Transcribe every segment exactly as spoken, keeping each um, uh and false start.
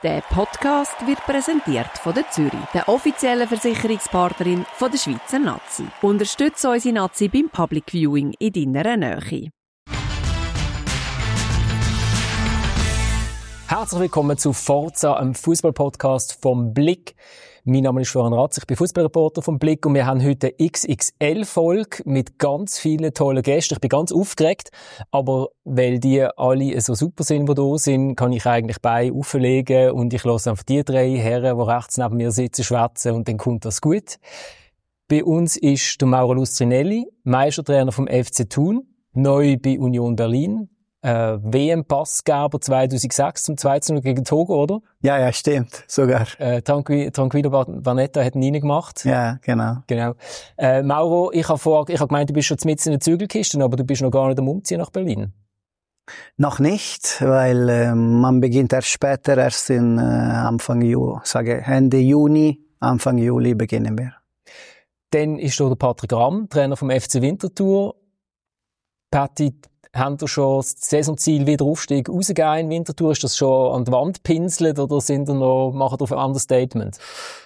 Der Podcast wird präsentiert von der Zürich, der offiziellen Versicherungspartnerin von der Schweizer Nazi. Unterstütze unsere Nazi beim Public Viewing in deiner Nähe. Herzlich willkommen zu Forza, einem Fußball-Podcast vom Blick. Mein Name ist Florian Ratz, ich bin Fußballreporter vom Blick und wir haben heute eine X X L-Folge mit ganz vielen tollen Gästen. Ich bin ganz aufgeregt, aber weil die alle so super sind, die da sind, kann ich eigentlich Beine auflegen und ich lasse einfach die drei Herren, die rechts neben mir sitzen, schwätzen und dann kommt das gut. Bei uns ist der Mauro Lustrinelli, Meistertrainer vom F C Thun, neu bei Union Berlin. Äh, W M-Passgeber zweitausendsechs zum zwei zu null gegen Togo, oder? Ja, ja, stimmt, sogar. Äh, Tranquillo, Tranquillo Barnetta hat ihn reingemacht. Ja, genau. Genau. Äh, Mauro, ich habe vor, ich habe gemeint, du bist schon mitten in der Zügelkiste, aber du bist noch gar nicht am Umziehen nach Berlin. Noch nicht, weil äh, man beginnt erst später, erst in äh, Anfang Juli, sage Ende Juni, Anfang Juli beginnen wir. Dann ist da der Patrick Ramm, Trainer vom F C Winterthur. Patti, haben ihr schon das Saisonziel Wiederaufstieg rausgegeben in Winterthur? Ist das schon an die Wand pinselt oder sind ihr noch, machen ihr auf ein Understatement?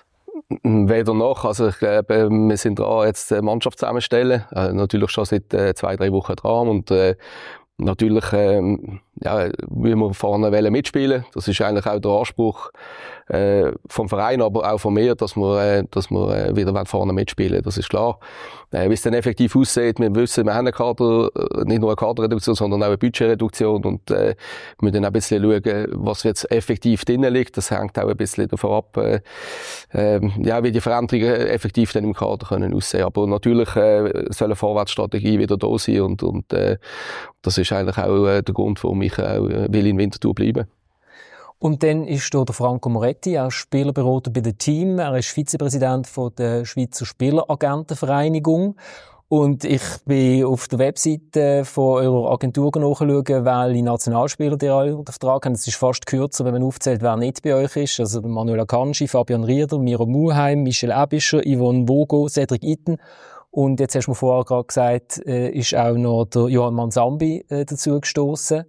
Weder noch. Also ich glaube, wir sind dran, jetzt die Mannschaft zusammenstellen. Äh, natürlich schon seit äh, zwei, drei Wochen dran. Und äh, natürlich ähm, ja, wollen wir vorne mitspielen. Das ist eigentlich auch der Anspruch äh, vom Verein, aber auch von mir, dass wir, äh, dass wir äh, wieder vorne mitspielen. Das ist klar. Äh, wie es dann effektiv aussieht, wir wissen, wir haben eine Kader, nicht nur eine Kaderreduktion, sondern auch eine Budgetreduktion und äh, wir müssen dann auch ein bisschen schauen, was jetzt effektiv drinnen liegt. Das hängt auch ein bisschen davon ab, äh, äh, ja, wie die Veränderungen effektiv dann im Kader können aussehen. Aber natürlich äh, soll eine Vorwärtsstrategie wieder da sein und, und äh, das ist eigentlich auch äh, der Grund, warum ich auch äh, will in Winterthur bleiben. Und dann ist da der Franco Moretti, er ist Spielerberater bei dem Team. Er ist Vizepräsident von der Schweizer Spieleragentenvereinigung. Und ich bin auf der Webseite von eurer Agentur nachschauen, welche Nationalspieler die alle unter Vertrag haben. Es ist fast kürzer, wenn man aufzählt, wer nicht bei euch ist. Also Manuel Akanji, Fabian Rieder, Miro Muheim, Michel Ebischer, Yvonne Vogo, Cedric Itten. Und jetzt hast du mir vorher gerade gesagt, äh, ist auch noch der Johann Mansambi äh, dazu gestoßen.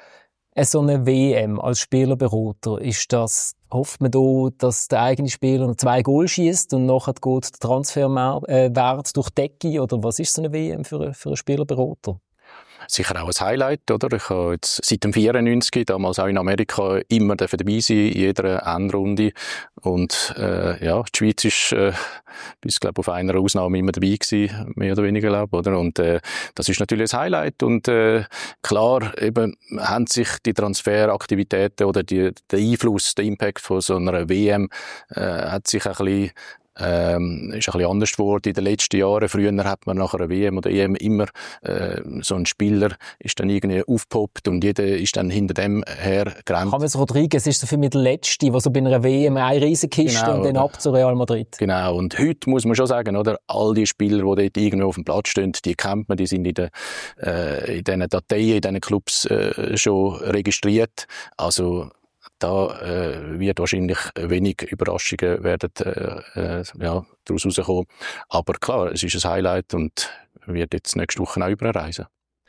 So eine W M als Spielerberater, ist das, hofft man da, dass der eigene Spieler noch zwei Goal schießt und nachher geht der Transferwert durch die Decke? Oder was ist so eine W M für, für einen Spielerberater? Sicher auch ein Highlight, oder? Ich habe jetzt seit dem vierundneunzig, damals auch in Amerika, immer dabei sein, in jeder Endrunde. Und, äh, ja, die Schweiz ist, äh, bis, glaube auf einer Ausnahme immer dabei gewesen, mehr oder weniger, glaube, oder? Und, äh, das ist natürlich ein Highlight. Und, äh, klar, eben, haben sich die Transferaktivitäten oder die, der Einfluss, der Impact von so einer W M, äh, hat sich ein bisschen Ähm, ist ein bisschen anders geworden in den letzten Jahren. Früher hat man nach einer W M oder E M immer äh, so ein Spieler ist dann irgendwie aufgepoppt und jeder ist dann hinter dem her gerannt. James Rodriguez ist so für mich der Letzte, der so bei einer W M eine Riesenkiste genau, und dann ab zu Real Madrid. Genau, und heute muss man schon sagen, oder, all die Spieler, die dort irgendwo auf dem Platz stehen, die kennt man, die sind in, der, äh, in diesen Dateien, in diesen Clubs äh, schon registriert. Also da äh, wird wahrscheinlich wenig Überraschungen werden äh, äh, ja, daraus rauskommen. Aber klar, es ist ein Highlight und wird jetzt nächste Woche auch überreisen.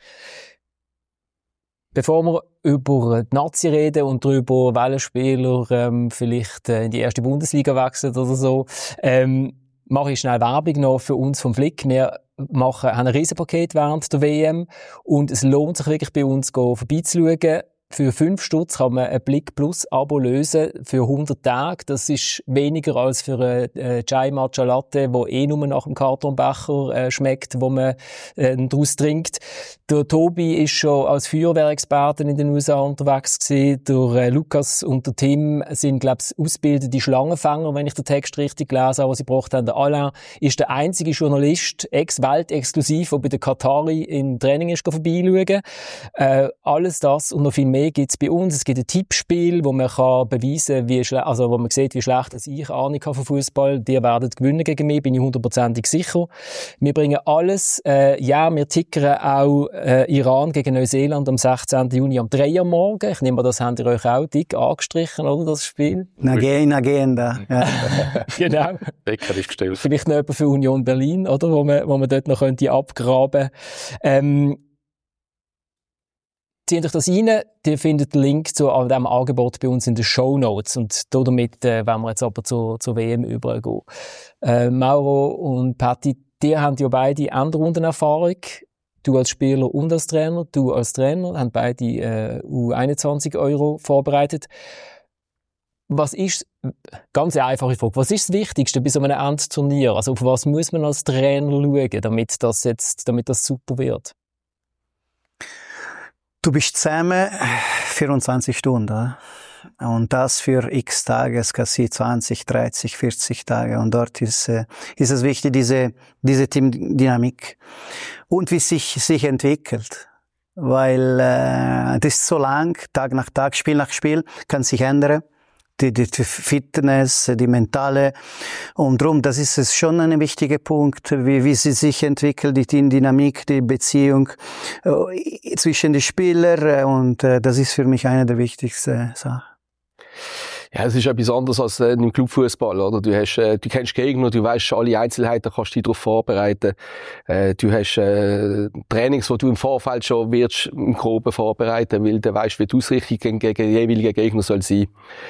Bevor wir über die Nazi reden und darüber, welche Spieler ähm, vielleicht äh, in die erste Bundesliga wechseln oder so, ähm, mache ich schnell Werbung noch für uns vom Flick. Wir machen, haben ein Riesenpaket während der W M und es lohnt sich wirklich bei uns vorbeizuschauen. Für fünf Stutz kann man ein Blick Plus Abo lösen für hundert Tage. Das ist weniger als für ein äh, Chai Matcha Latte, wo eh nur nach dem Kartonbecher äh, schmeckt, wo man äh, daraus trinkt. Der Tobi ist schon als Feuerwehrexperten in den U S A unterwegs gewesen. Der äh, Lukas und der Tim sind, glaube ich, ausgebildete Schlangenfänger, wenn ich den Text richtig gelesen habe, was sie gebraucht haben. Der Alain ist der einzige Journalist, ex-Welt-exklusiv, der bei der Qatari in Training ist vorbeischauen. Äh, alles das und noch viel mehr gibt's bei uns. Es gibt ein Tippspiel, wo man kann beweisen, wie schle- also wo man sieht, wie schlecht dass ich Ahnung habe von Fußball. Die werden gewinnen gegen mich, bin ich hundertprozentig sicher. Wir bringen alles. Äh, ja, wir tickern auch äh, Iran gegen Neuseeland am sechzehnten Juni am drei Uhr morgen. Ich nehme an, das habt ihr euch auch dick angestrichen, oder, das Spiel? In Agenda. Ja. Genau. Becker ist gestellt. Vielleicht noch jemand für Union Berlin, oder, wo man, wo man dort noch könnte abgraben. Ähm, Zieht euch das rein, ihr findet den Link zu all diesem Angebot bei uns in den Shownotes. Und damit äh, wollen wir jetzt aber zur, zur W M übergehen. Äh, Mauro und Patti, ihr habt ja beide Endrundenerfahrung. Du als Spieler und als Trainer, du als Trainer, haben beide äh, U einundzwanzig Euro vorbereitet. Was ist, ganz eine einfache Frage, was ist das Wichtigste bei so einem Endturnier? Also auf was muss man als Trainer schauen, damit das jetzt, damit das super wird? Du bist zusammen vierundzwanzig Stunden. Und das für x Tage, es kann sein zwanzig, dreißig, vierzig Tage. Und dort ist, äh, ist es wichtig, diese, diese Teamdynamik. Und wie sich, sich entwickelt. Weil, äh, das ist so lang, Tag nach Tag, Spiel nach Spiel, kann sich ändern. Die, die, die Fitness, die mentale. Und drum, das ist es schon ein wichtiger Punkt, wie, wie sie sich entwickelt, die Teamdynamik, die Beziehung äh, zwischen den Spielern. Und äh, das ist für mich eine der wichtigsten Sachen. Ja, es ist etwas anderes als äh, im Clubfußball, oder? Du hast, äh, du kennst Gegner, du weißt alle Einzelheiten, kannst dich darauf vorbereiten. Äh, du hast äh, Trainings, wo du im Vorfeld schon wirst im Groben vorbereiten, weil du weißt, wie die Ausrichtung gegen, gegen den jeweiligen Gegner soll sein.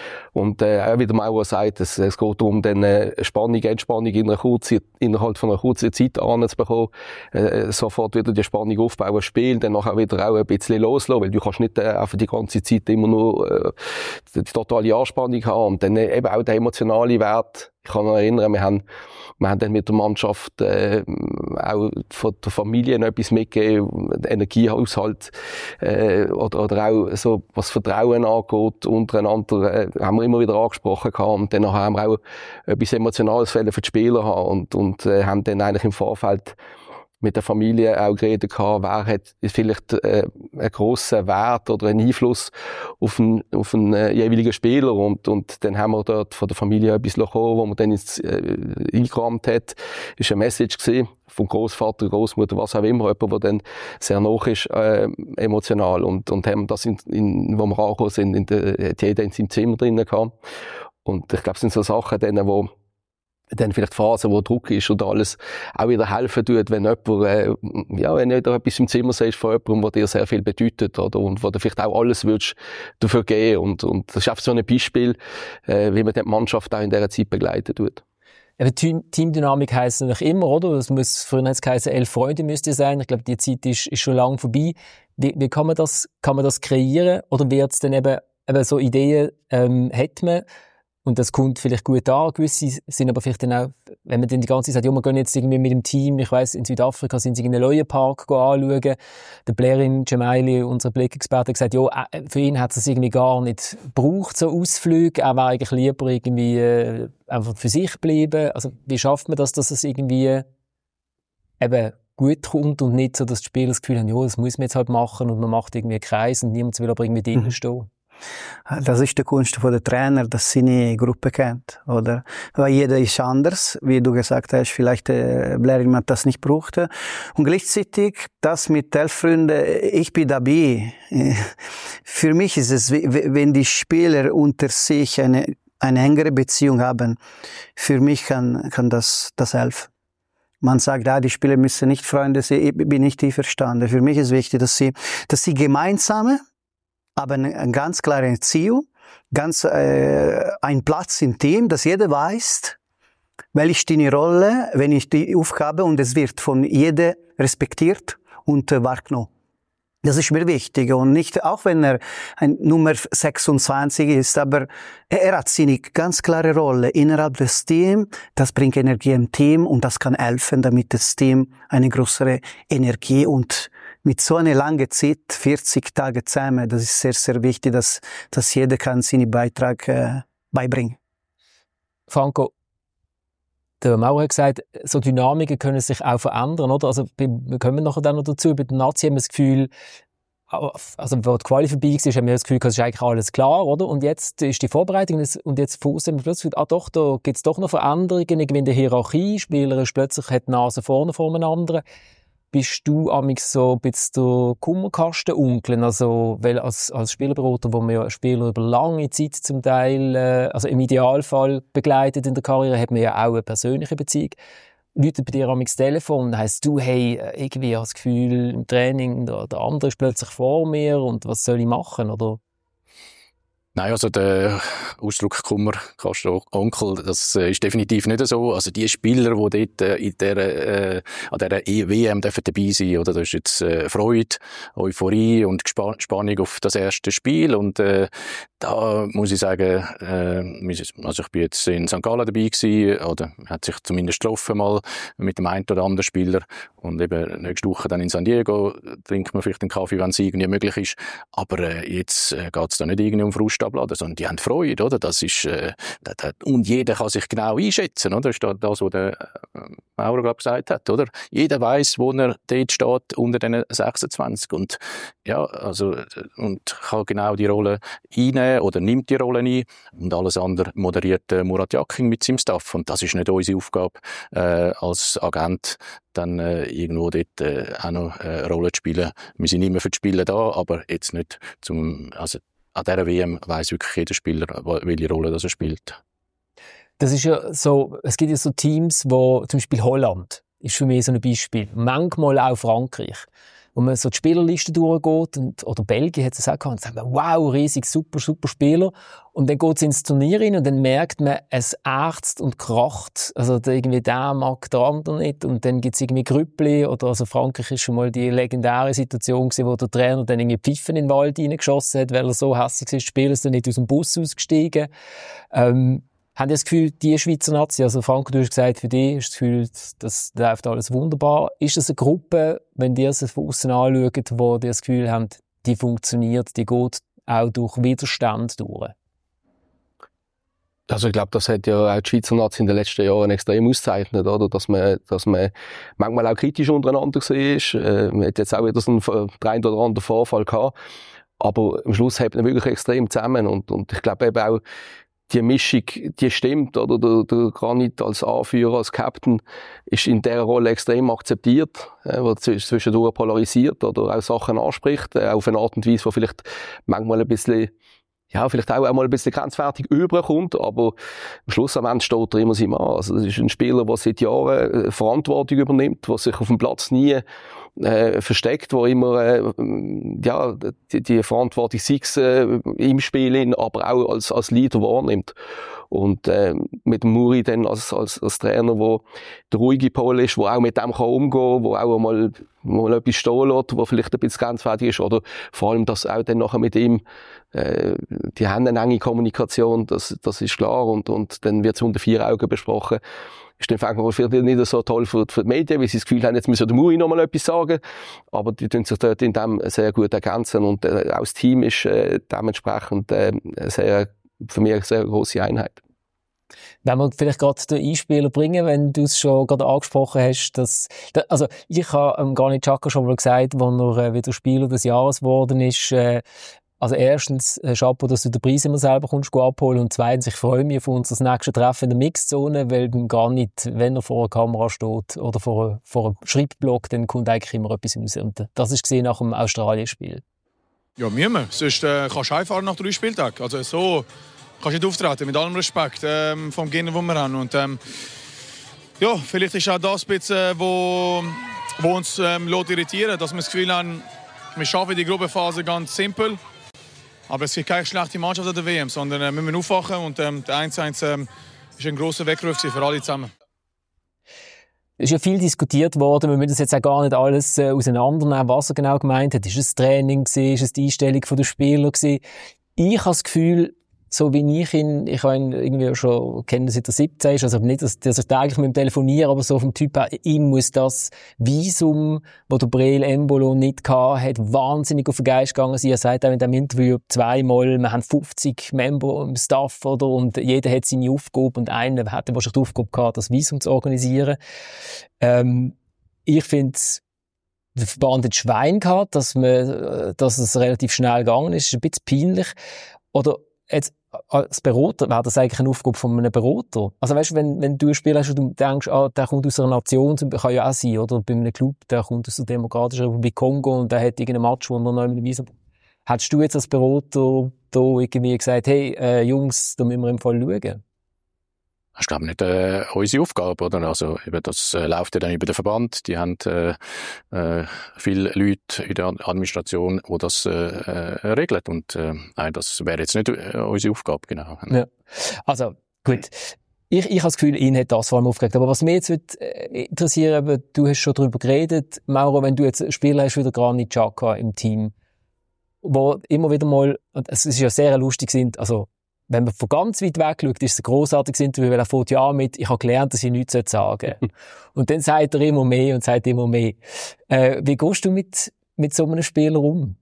Und äh, auch wie der Maurer sagt, es, es geht darum, dann äh, Spannung, Entspannung in einer kurzen, innerhalb von einer kurzen Zeit anzubekommen, äh, sofort wieder die Spannung aufbauen, spielen, dann nachher wieder auch ein bisschen loslassen, weil du kannst nicht äh, einfach die ganze Zeit immer nur äh, die totale Anspannung haben. Und dann äh, eben auch der emotionale Wert. Ich kann mich erinnern, wir haben, wir haben dann mit der Mannschaft äh, auch von der Familie noch etwas mitgegeben, Energiehaushalt äh, oder, oder auch so, was Vertrauen angeht, untereinander, äh, haben wir immer wieder angesprochen gehabt. Und dann haben wir auch etwas Emotionales für die Spieler haben und, und äh, haben dann eigentlich im Vorfeld mit der Familie auch geredet gehabt, wer hat vielleicht äh, einen grossen Wert oder einen Einfluss auf einen, auf einen äh, jeweiligen Spieler und, und dann haben wir dort von der Familie etwas bekommen, wo man dann ins, äh, eingerahmt hat. Das war eine Message gewesen, vom Großvater, Großmutter, was auch immer, jemand, der dann sehr nah ist, äh, emotional und, und haben das, in, in, wo wir angekommen sind, in der, hat jeder in seinem Zimmer drinnen gehabt. Und ich glaube, es sind so Sachen, denen, wo dann vielleicht Phasen, wo Druck ist und alles auch wieder helfen tut, wenn jemand, äh, ja, wenn du etwas im Zimmer siehst von jemandem, der dir sehr viel bedeutet, oder, und wo du vielleicht auch alles würdest dafür geben. Und, und das ist einfach so ein Beispiel, äh, wie man die Mannschaft auch in dieser Zeit begleiten tut. Ja, Teamdynamik heisst natürlich immer, oder? Das muss, früher hat es geheißen, elf Freunde müsste sein. Ich glaube, die Zeit ist, ist schon lange vorbei. Wie, wie kann man das, kann man das kreieren? Oder wird es dann eben, eben so Ideen, ähm, hat man? Und das kommt vielleicht gut an. Gewisse sind aber vielleicht dann auch, wenn man dann die ganze Zeit sagt, ja, wir gehen jetzt irgendwie mit dem Team, ich weiss, in Südafrika sind sie in einen Leuenpark anschauen. Der Blairin Gemaili, unser Blickexperte, hat gesagt, ja, für ihn hat es irgendwie gar nicht gebraucht, so Ausflüge. Er wäre eigentlich lieber irgendwie äh, einfach für sich bleiben. Also, wie schafft man das, dass es irgendwie eben gut kommt und nicht so, dass die Spieler das Gefühl haben, ja, das muss man jetzt halt machen und man macht irgendwie einen Kreis und niemand will aber irgendwie drinnen stehen. Das ist die Kunst von der Trainer, dass sie eine Gruppe kennt, oder? Weil jeder ist anders, wie du gesagt hast, vielleicht äh, Blairin hat das nicht braucht. Und gleichzeitig das mit elf Freunden, ich bin dabei. Für mich ist es, wenn die Spieler unter sich eine, eine engere Beziehung haben, für mich kann, kann das, das helfen. Man sagt, ah, die Spieler müssen nicht Freunde sein, ich bin nicht einverstanden. Für mich ist wichtig, dass sie, dass sie gemeinsame, aber eine ganz klare Ziel, ganz äh, ein Platz im Team, dass jeder weiß, welche ist deine Rolle, wenn ich die Aufgabe und es wird von jedem respektiert und äh, wahrgenommen. Das ist mir wichtig und nicht, auch wenn er ein Nummer sechsundzwanzig ist, aber er hat seine ganz klare Rolle innerhalb des Teams. Das bringt Energie im Team und das kann helfen, damit das Team eine größere Energie und mit so einer langen Zeit, vierzig Tage zusammen, das ist sehr, sehr wichtig, dass, dass jeder kann seinen Beitrag äh, beibringen. Franco, der Maurer hat gesagt, so Dynamiken können sich auch verändern, oder? Also, wir kommen nachher dann noch dazu. Bei den Nazi haben wir das Gefühl, also, wo die Quali vorbei war, haben wir das Gefühl, es ist eigentlich alles klar, oder? Und jetzt ist die Vorbereitung, und jetzt von außen haben wir plötzlich, ah doch, da gibt es doch noch Veränderungen, irgendwie in der Hierarchie. Spieler ist plötzlich hat die Nase vorne vor einem anderen. Bist du amigs so ein bisschen der Kummerkastenonkel, also, weil als, als Spielerberater, wo man ja Spieler über lange Zeit zum Teil, äh, also im Idealfall begleitet in der Karriere, hat man ja auch eine persönliche Beziehung. läutet bei dir am Telefon und heisst du, hey, irgendwie habe ich das Gefühl, im Training, der, der andere ist plötzlich vor mir und was soll ich machen, oder? Nein, also der Ausdruck Kummer, Castro Onkel, das äh, ist definitiv nicht so. Also die Spieler, die dort äh, in der, äh, an dieser E W M dürfen dabei sein, oder, das ist jetzt äh, Freude, Euphorie und Gespa- Spannung auf das erste Spiel. Und äh, da muss ich sagen, äh, also ich bin jetzt in Sankt Gallen dabei gewesen, oder hat sich zumindest getroffen mal mit dem einen oder anderen Spieler. Und eben nächste Woche dann in San Diego trinkt man vielleicht einen Kaffee, wenn es irgendwie möglich ist. Aber äh, jetzt äh, geht es da nicht irgendwie um Frust abladen, sondern die haben Freude, oder? Das ist, äh, das, das, und jeder kann sich genau einschätzen, oder? Das ist das, was der äh, Maurer, glaube ich, gesagt hat, oder? Jeder weiss, wo er dort steht, unter den sechsundzwanzig. Und, ja, also, und kann genau die Rolle einnehmen oder nimmt die Rolle ein. Und alles andere moderiert äh, Murat Yakin mit seinem Staff. Und das ist nicht unsere Aufgabe, äh, als Agent, dann äh, irgendwo dort äh, auch noch äh, eine Rolle zu spielen. Wir sind immer für die Spiele da, aber jetzt nicht zum, also an dieser W M weiss wirklich jeder Spieler, welche Rolle das er spielt. Das ist ja so, es gibt ja so Teams, wo, zum Beispiel Holland ist für mich so ein Beispiel, manchmal auch Frankreich, wo man so die Spielerliste durchgeht, und, oder Belgien hat es auch gehabt, und sagt man, wow, riesig, super, super Spieler. Und dann geht es ins Turnier rein und dann merkt man, es ächzt und kracht. Also irgendwie der mag der andere nicht. Und dann gibt es irgendwie Grüppli, oder also Frankreich ist schon mal die legendäre Situation gewesen, wo der Trainer dann irgendwie Pfiffen in den Wald reingeschossen hat, weil er so hässlich war, die Spieler sind nicht aus dem Bus ausgestiegen. Ähm, Haben Sie das Gefühl, die Schweizer Nazi, also Frank, du hast gesagt, für dich ist das Gefühl, das läuft alles wunderbar. Ist das eine Gruppe, wenn ihr es von außen anschaut, wo ihr das Gefühl habt, die funktioniert, die geht auch durch Widerstand durch? Also ich glaube, das hat ja auch die Schweizer Nazi in den letzten Jahren extrem ausgezeichnet, oder? Dass man, dass man manchmal auch kritisch untereinander war. Äh, man hat jetzt auch wieder so einen, den einen oder anderen Vorfall gehabt. Aber am Schluss hält man wirklich extrem zusammen. Und, und ich glaube eben auch, die Mischung, die stimmt, oder? Der, der Granit als Anführer, als Captain, ist in dieser Rolle extrem akzeptiert, äh, wo zwischendurch polarisiert oder auch Sachen anspricht, äh, auf eine Art und Weise, die vielleicht manchmal ein bisschen, ja, vielleicht auch einmal ein bisschen grenzwertig überkommt, aber am Schluss am Ende steht er immer sein Mann. Also, das ist ein Spieler, der seit Jahren Verantwortung übernimmt, der sich auf dem Platz nie äh, versteckt, wo immer äh, ja die, die Verantwortung sei es äh, im Spiel, aber auch als als Leader wahrnimmt. Und äh, mit dem Muri dann als als als Trainer, wo der ruhige Pol ist, wo auch mit dem kann umgehen, wo auch mal mal etwas stehen lässt, wo vielleicht ein bisschen grenzwertig ist, oder vor allem, dass auch dann nachher mit ihm äh, die haben eine enge Kommunikation, das das ist klar, und und dann wird es unter vier Augen besprochen. Ist dann vielleicht vielleicht nicht so toll für, für die Medien, weil sie das Gefühl haben, jetzt müssen der Muri noch mal etwas sagen, aber die tun sich dort in dem sehr gut ergänzen, und äh, auch das Team ist äh, dementsprechend äh, sehr, für mich eine sehr grosse Einheit. Wenn wir vielleicht gerade den Einspieler bringen, wenn du es schon gerade angesprochen hast, dass, also ich habe ähm, Granit Xhaka schon mal gesagt, als er äh, wieder Spieler des Jahres geworden ist, äh, also erstens, äh, Chapeau, dass du den Preis immer selber kommst abholen, und zweitens, ich freue mich auf unser nächstes Treffen in der Mixzone, weil beim Granit, wenn er vor einer Kamera steht oder vor, vor einem Schreibblock, dann kommt eigentlich immer etwas raus. Und das ist gesehen nach dem Australien-Spiel. Ja, müssen. Sonst äh, kannst du heimfahren nach drei Spieltagen. Also so kannst du nicht auftreten, mit allem Respekt ähm, vom Gegner, den wir haben. Und, ähm, ja, vielleicht ist auch das ein bisschen, wo, wo uns ähm, irritiert, dass wir das Gefühl haben, wir schaffen die Gruppenphase ganz simpel. Aber es gibt keine schlechte Mannschaft an der W M, sondern äh, wir müssen aufwachen, und ähm, der eins eins ähm, ist ein grosser Weckruf für alle zusammen. Es ist ja viel diskutiert worden, wir müssen das jetzt auch gar nicht alles äh, auseinandernehmen, was er genau gemeint hat. Ist es Training gewesen? Ist es die Einstellung der Spieler gewesen? Ich habe das Gefühl, so wie ich ihn, ich habe ihn irgendwie schon kennen, seit er siebzehn ist, also nicht, dass, dass ich täglich mit ihm telefoniere, aber so vom Typ her, ihm muss das Visum, das der Breel Embolo nicht gehabt hat, wahnsinnig auf den Geist gegangen sein. Er sagt auch in diesem Interview zweimal, wir haben fünfzig Member im Staff, oder, und jeder hat seine Aufgabe, und einer hatte wahrscheinlich die Aufgabe gehabt, das Visum zu organisieren. Ähm, ich finde, der Verband hat Schwein gehabt, dass man, dass es relativ schnell gegangen ist. Das ist ein bisschen peinlich. Oder, jetzt, als Berater, wäre das eigentlich eine Aufgabe von einem Berater? Also weißt du, wenn, wenn du ein Spiel hast und du denkst, ah, der kommt aus einer Nation, kann ja auch sein, oder bei einem Club, der kommt aus der Demokratischen Republik Kongo und der hat irgendeinen Match, wo er noch mit dem Visum. Hättest du jetzt als Berater da irgendwie gesagt, hey, äh, Jungs, da müssen wir im Fall schauen? Das ist, glaube ich, nicht äh, unsere Aufgabe, oder? Also, eben, das äh, läuft ja dann über den Verband. Die haben äh, äh, viele Leute in der Administration, die das äh, äh, regeln. Und äh, nein, das wäre jetzt nicht äh, unsere Aufgabe, genau. Ja. Also, gut. Ich, ich habe das Gefühl, ihn hat das vor allem aufgeregt. Aber was mich jetzt wird, äh, interessieren würde, du hast schon darüber geredet, Mauro, wenn du jetzt Spieler hast, wieder Granit Xhaka im Team, wo immer wieder mal, es ist ja sehr lustig sind, also, wenn man von ganz weit weg schaut, ist es ein grossartiges Interview, weil er fängt ja an mit, ich habe gelernt, dass ich nichts sagen soll. Und dann sagt er immer mehr und sagt immer mehr. Äh, wie gehst du mit, mit so einem Spieler um?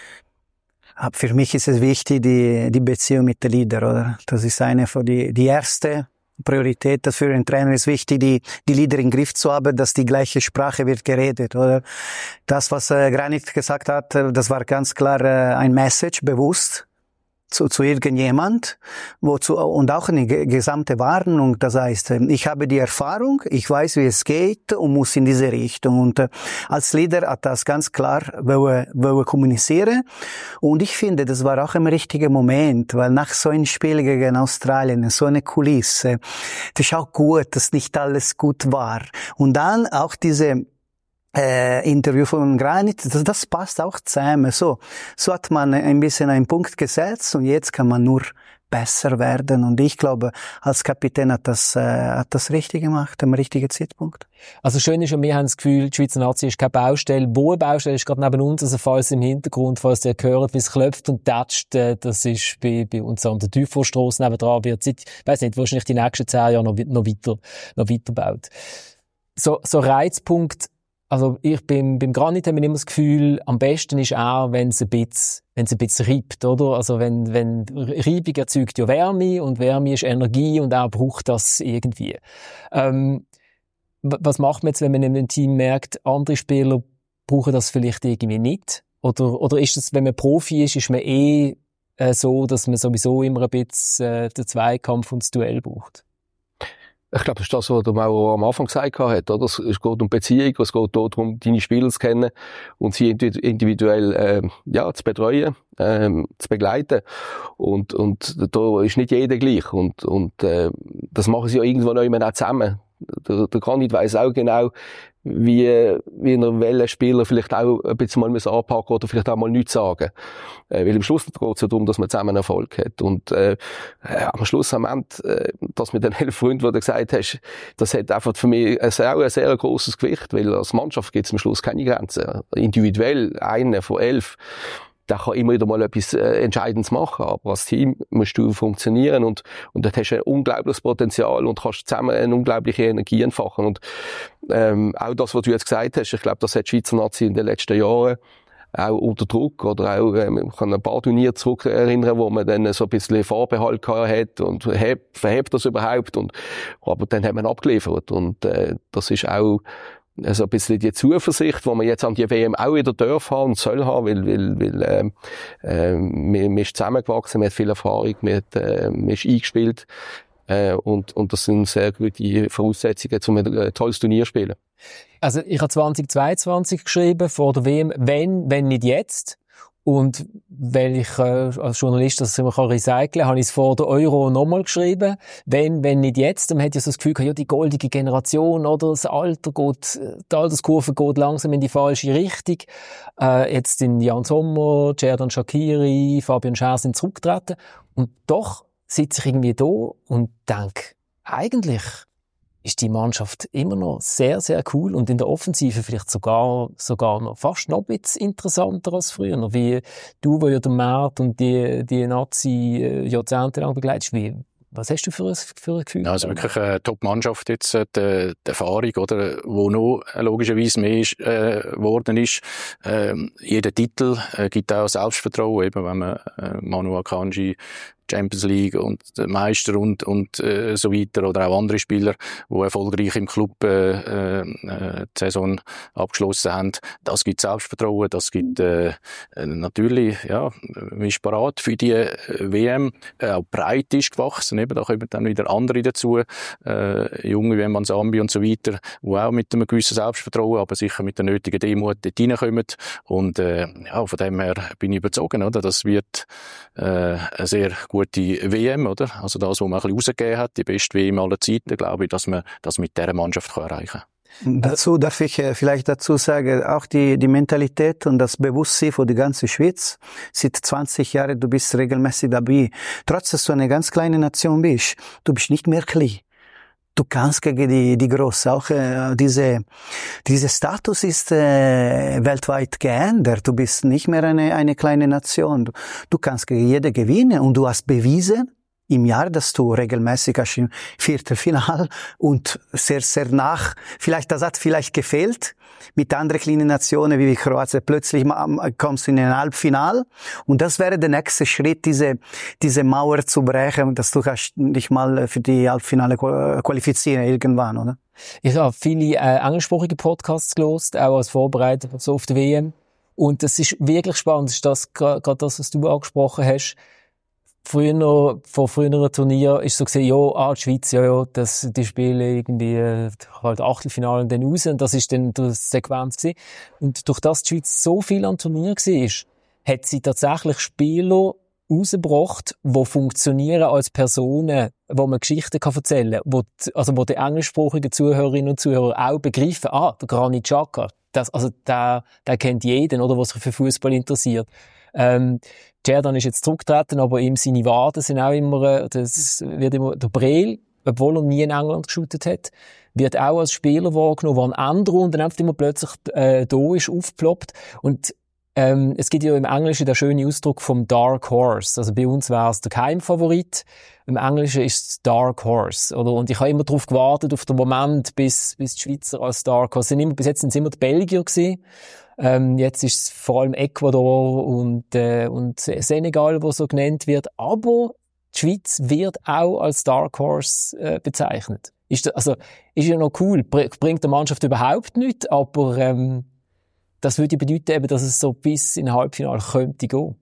Für mich ist es wichtig, die, die Beziehung mit den Leader, oder? Das ist eine von die, die erste Priorität. Das für einen Trainer ist wichtig, die, die Leader im Griff zu haben, dass die gleiche Sprache wird geredet, oder? Das, was äh, Granit gesagt hat, das war ganz klar äh, ein Message, bewusst. Zu, zu irgendjemand, wozu, und auch eine gesamte Warnung, das heißt, ich habe die Erfahrung, ich weiß, wie es geht und muss in diese Richtung. Und äh, als Leader hat das ganz klar wollen, wollen kommunizieren. Und ich finde, das war auch im richtigen Moment, weil nach so einem Spiel gegen Australien, so eine Kulisse, das ist auch gut, dass nicht alles gut war. Und dann auch diese Äh, Interview von Granit, das, das passt auch zusammen. So, so hat man ein bisschen einen Punkt gesetzt und jetzt kann man nur besser werden. Und ich glaube, als Kapitän hat das, äh, hat das richtig gemacht, am richtigen Zeitpunkt. Also schön ist, und wir haben das Gefühl, die Schweizer Nazi ist keine Baustelle. Wo eine Baustelle ist gerade neben uns, also falls im Hintergrund, falls ihr hört, wie es klopft und tätscht, äh, das ist bei, bei uns an der Teufelstrasse nebendran, wird seit, ich weiss nicht, wahrscheinlich die nächsten zehn Jahre noch, noch weiter, noch weiterbaut. So, so Reizpunkt. Also ich beim, beim Granit habe ich immer das Gefühl, am besten ist er, wenn es ein bisschen, wenn es ein bisschen reibt, oder? Also wenn, wenn, Reibung erzeugt ja Wärme und Wärme ist Energie und er braucht das irgendwie. Ähm, was macht man jetzt, wenn man in einem Team merkt, andere Spieler brauchen das vielleicht irgendwie nicht? Oder, oder ist es, wenn man Profi ist, ist man eh äh, so, dass man sowieso immer ein bisschen äh, den Zweikampf und das Duell braucht? Ich glaube, das ist das, was der Mauro am Anfang gesagt hat, oder? Es geht um Beziehung, es geht darum, deine Spieler zu kennen und sie individuell, äh, ja, zu betreuen, ähm, zu begleiten. Und, und da ist nicht jeder gleich. Und, und, äh, das machen sie ja irgendwann auch immer auch zusammen. Der, der Granit weiss auch genau, wie, wie er welchen Spieler vielleicht auch ein bisschen mal anpacken oder vielleicht auch mal nichts sagen. Äh, weil am Schluss geht es ja darum, dass man zusammen Erfolg hat. Und äh, am Schluss, am Ende, äh, das mit den elf Freunden, die du gesagt hast, das hat einfach für mich ein sehr, ein sehr grosses Gewicht, weil als Mannschaft gibt es am Schluss keine Grenzen. Individuell, einer von elf, der kann immer wieder mal etwas äh, Entscheidendes machen, aber als Team musst du funktionieren und, und dort hast du ein unglaubliches Potenzial und kannst zusammen eine unglaubliche Energie entfachen. Und ähm, auch das, was du jetzt gesagt hast, ich glaube, das hat die Schweizer Nazi in den letzten Jahren auch unter Druck oder auch, ähm, ich kann ein paar Turniere zurück erinnern, wo man dann so ein bisschen Vorbehalt gehabt hat und hebt, verhebt das überhaupt und, aber dann hat man abgeliefert und äh, das ist auch also ein bisschen die Zuversicht, die man jetzt an die W M auch wieder darf haben und soll haben, weil, weil, weil ähm, äh, man, man ist zusammengewachsen, man hat viel Erfahrung, man, hat, äh, man ist eingespielt äh, und, und das sind sehr gute Voraussetzungen, um ein tolles Turnier zu spielen. Also ich habe zwanzig zweiundzwanzig geschrieben vor der W M, wenn, wenn nicht jetzt. Und weil ich äh, als Journalist das immer kann recyceln, habe ich es vor der Euro nochmal geschrieben. Wenn, wenn nicht jetzt, dann hätte ich so das Gefühl gehabt, ja, die goldige Generation, oder? Das Alter geht, die Alterskurve geht langsam in die falsche Richtung. Äh, jetzt sind Jan Sommer, Xherdan Shaqiri, Fabian Schär sind zurückgetreten. Und doch sitze ich irgendwie da und denke, eigentlich ist die Mannschaft immer noch sehr, sehr cool und in der Offensive vielleicht sogar, sogar noch fast noch ein bisschen interessanter als früher. Wie du, wo ja der Mert und die, die Nazi jahrzehntelang begleitest, wie, was hast du für ein, für ein Gefühl? Ja, also wirklich eine Top-Mannschaft jetzt, die, die Erfahrung, oder, wo noch logischerweise mehr ist, äh, geworden ist. Äh, jeder Titel äh, gibt auch Selbstvertrauen, eben, wenn man äh, Manu Akanji Champions League und Meister und, und äh, so weiter oder auch andere Spieler, die erfolgreich im Club äh, äh, die Saison abgeschlossen haben. Das gibt Selbstvertrauen, das gibt äh, natürlich, ja, man ist bereit für die W M, äh, auch breit ist gewachsen, eben, da kommen dann wieder andere dazu, äh, junge wie Mansambi und so weiter, die auch mit einem gewissen Selbstvertrauen, aber sicher mit der nötigen Demut dort reinkommen und äh, ja, von dem her bin ich überzeugt, oder? Das wird äh, eine sehr gute gute W M, oder? Also das, was man ein bisschen rausgegeben hat, die beste W M aller Zeiten, glaube ich, dass man das mit dieser Mannschaft erreichen kann. Dazu darf ich vielleicht dazu sagen, auch die, die Mentalität und das Bewusstsein für die ganze Schweiz. Seit zwanzig Jahren, du bist regelmäßig dabei. Trotz, dass du eine ganz kleine Nation bist, du bist nicht mehr klein. Du kannst gegen die, die Großen. Auch äh, diese, diese Status ist äh, weltweit geändert. Du bist nicht mehr eine, eine kleine Nation. Du, du kannst gegen jede gewinnen und du hast bewiesen, im Jahr, dass du regelmäßig hast im Viertelfinale und sehr, sehr nach, vielleicht, das hat vielleicht gefehlt, mit anderen kleinen Nationen wie Kroatien, plötzlich kommst du in ein Halbfinale und das wäre der nächste Schritt, diese, diese Mauer zu brechen, dass du kannst dich mal für die Halbfinale qualifizieren irgendwann, oder? Ich habe viele äh, englischsprachige Podcasts gehört, auch als Vorbereitung so auf die W M und das ist wirklich spannend, das ist das, gerade das, was du angesprochen hast. Früher, vor früheren Turnier ist so gesehen, ja, ah, die Schweiz, ja, ja, das, die spielen irgendwie, halt Achtelfinale und dann raus, und das ist dann die Sequenz gewesen. Und durch das die Schweiz so viel an Turnier war, hat sie tatsächlich Spieler rausgebracht, die funktionieren als Personen, wo man Geschichten kann erzählen kann, wo, also, wo die englischsprachigen Zuhörerinnen und Zuhörer auch begreifen, ah, der Granit Xhaka, das, also, der, der kennt jeden, oder, was sich für Fußball interessiert. Ähm, Xherdan ist jetzt zurückgetreten, aber ihm seine Waden sind auch immer, das wird immer, der Breel, obwohl er nie in England geshootet hat, wird auch als Spieler wahrgenommen, der ein anderer und dann einfach immer plötzlich, äh, da ist, aufgeploppt. Und, ähm, es gibt ja im Englischen den schönen Ausdruck vom Dark Horse. Also bei uns wäre es der Geheimfavorit. Im Englischen ist es Dark Horse, oder? Und ich habe immer darauf gewartet, auf den Moment, bis, bis die Schweizer als Dark Horse sind. Immer, bis jetzt sind es immer die Belgier gewesen. Ähm, jetzt ist es vor allem Ecuador und, äh, und Senegal, wo so genannt wird. Aber die Schweiz wird auch als Dark Horse äh, bezeichnet. Ist das, also, ist ja noch cool. Bringt der Mannschaft überhaupt nichts, aber ähm, das würde bedeuten, eben, dass es so bis in ein Halbfinale könnte gehen.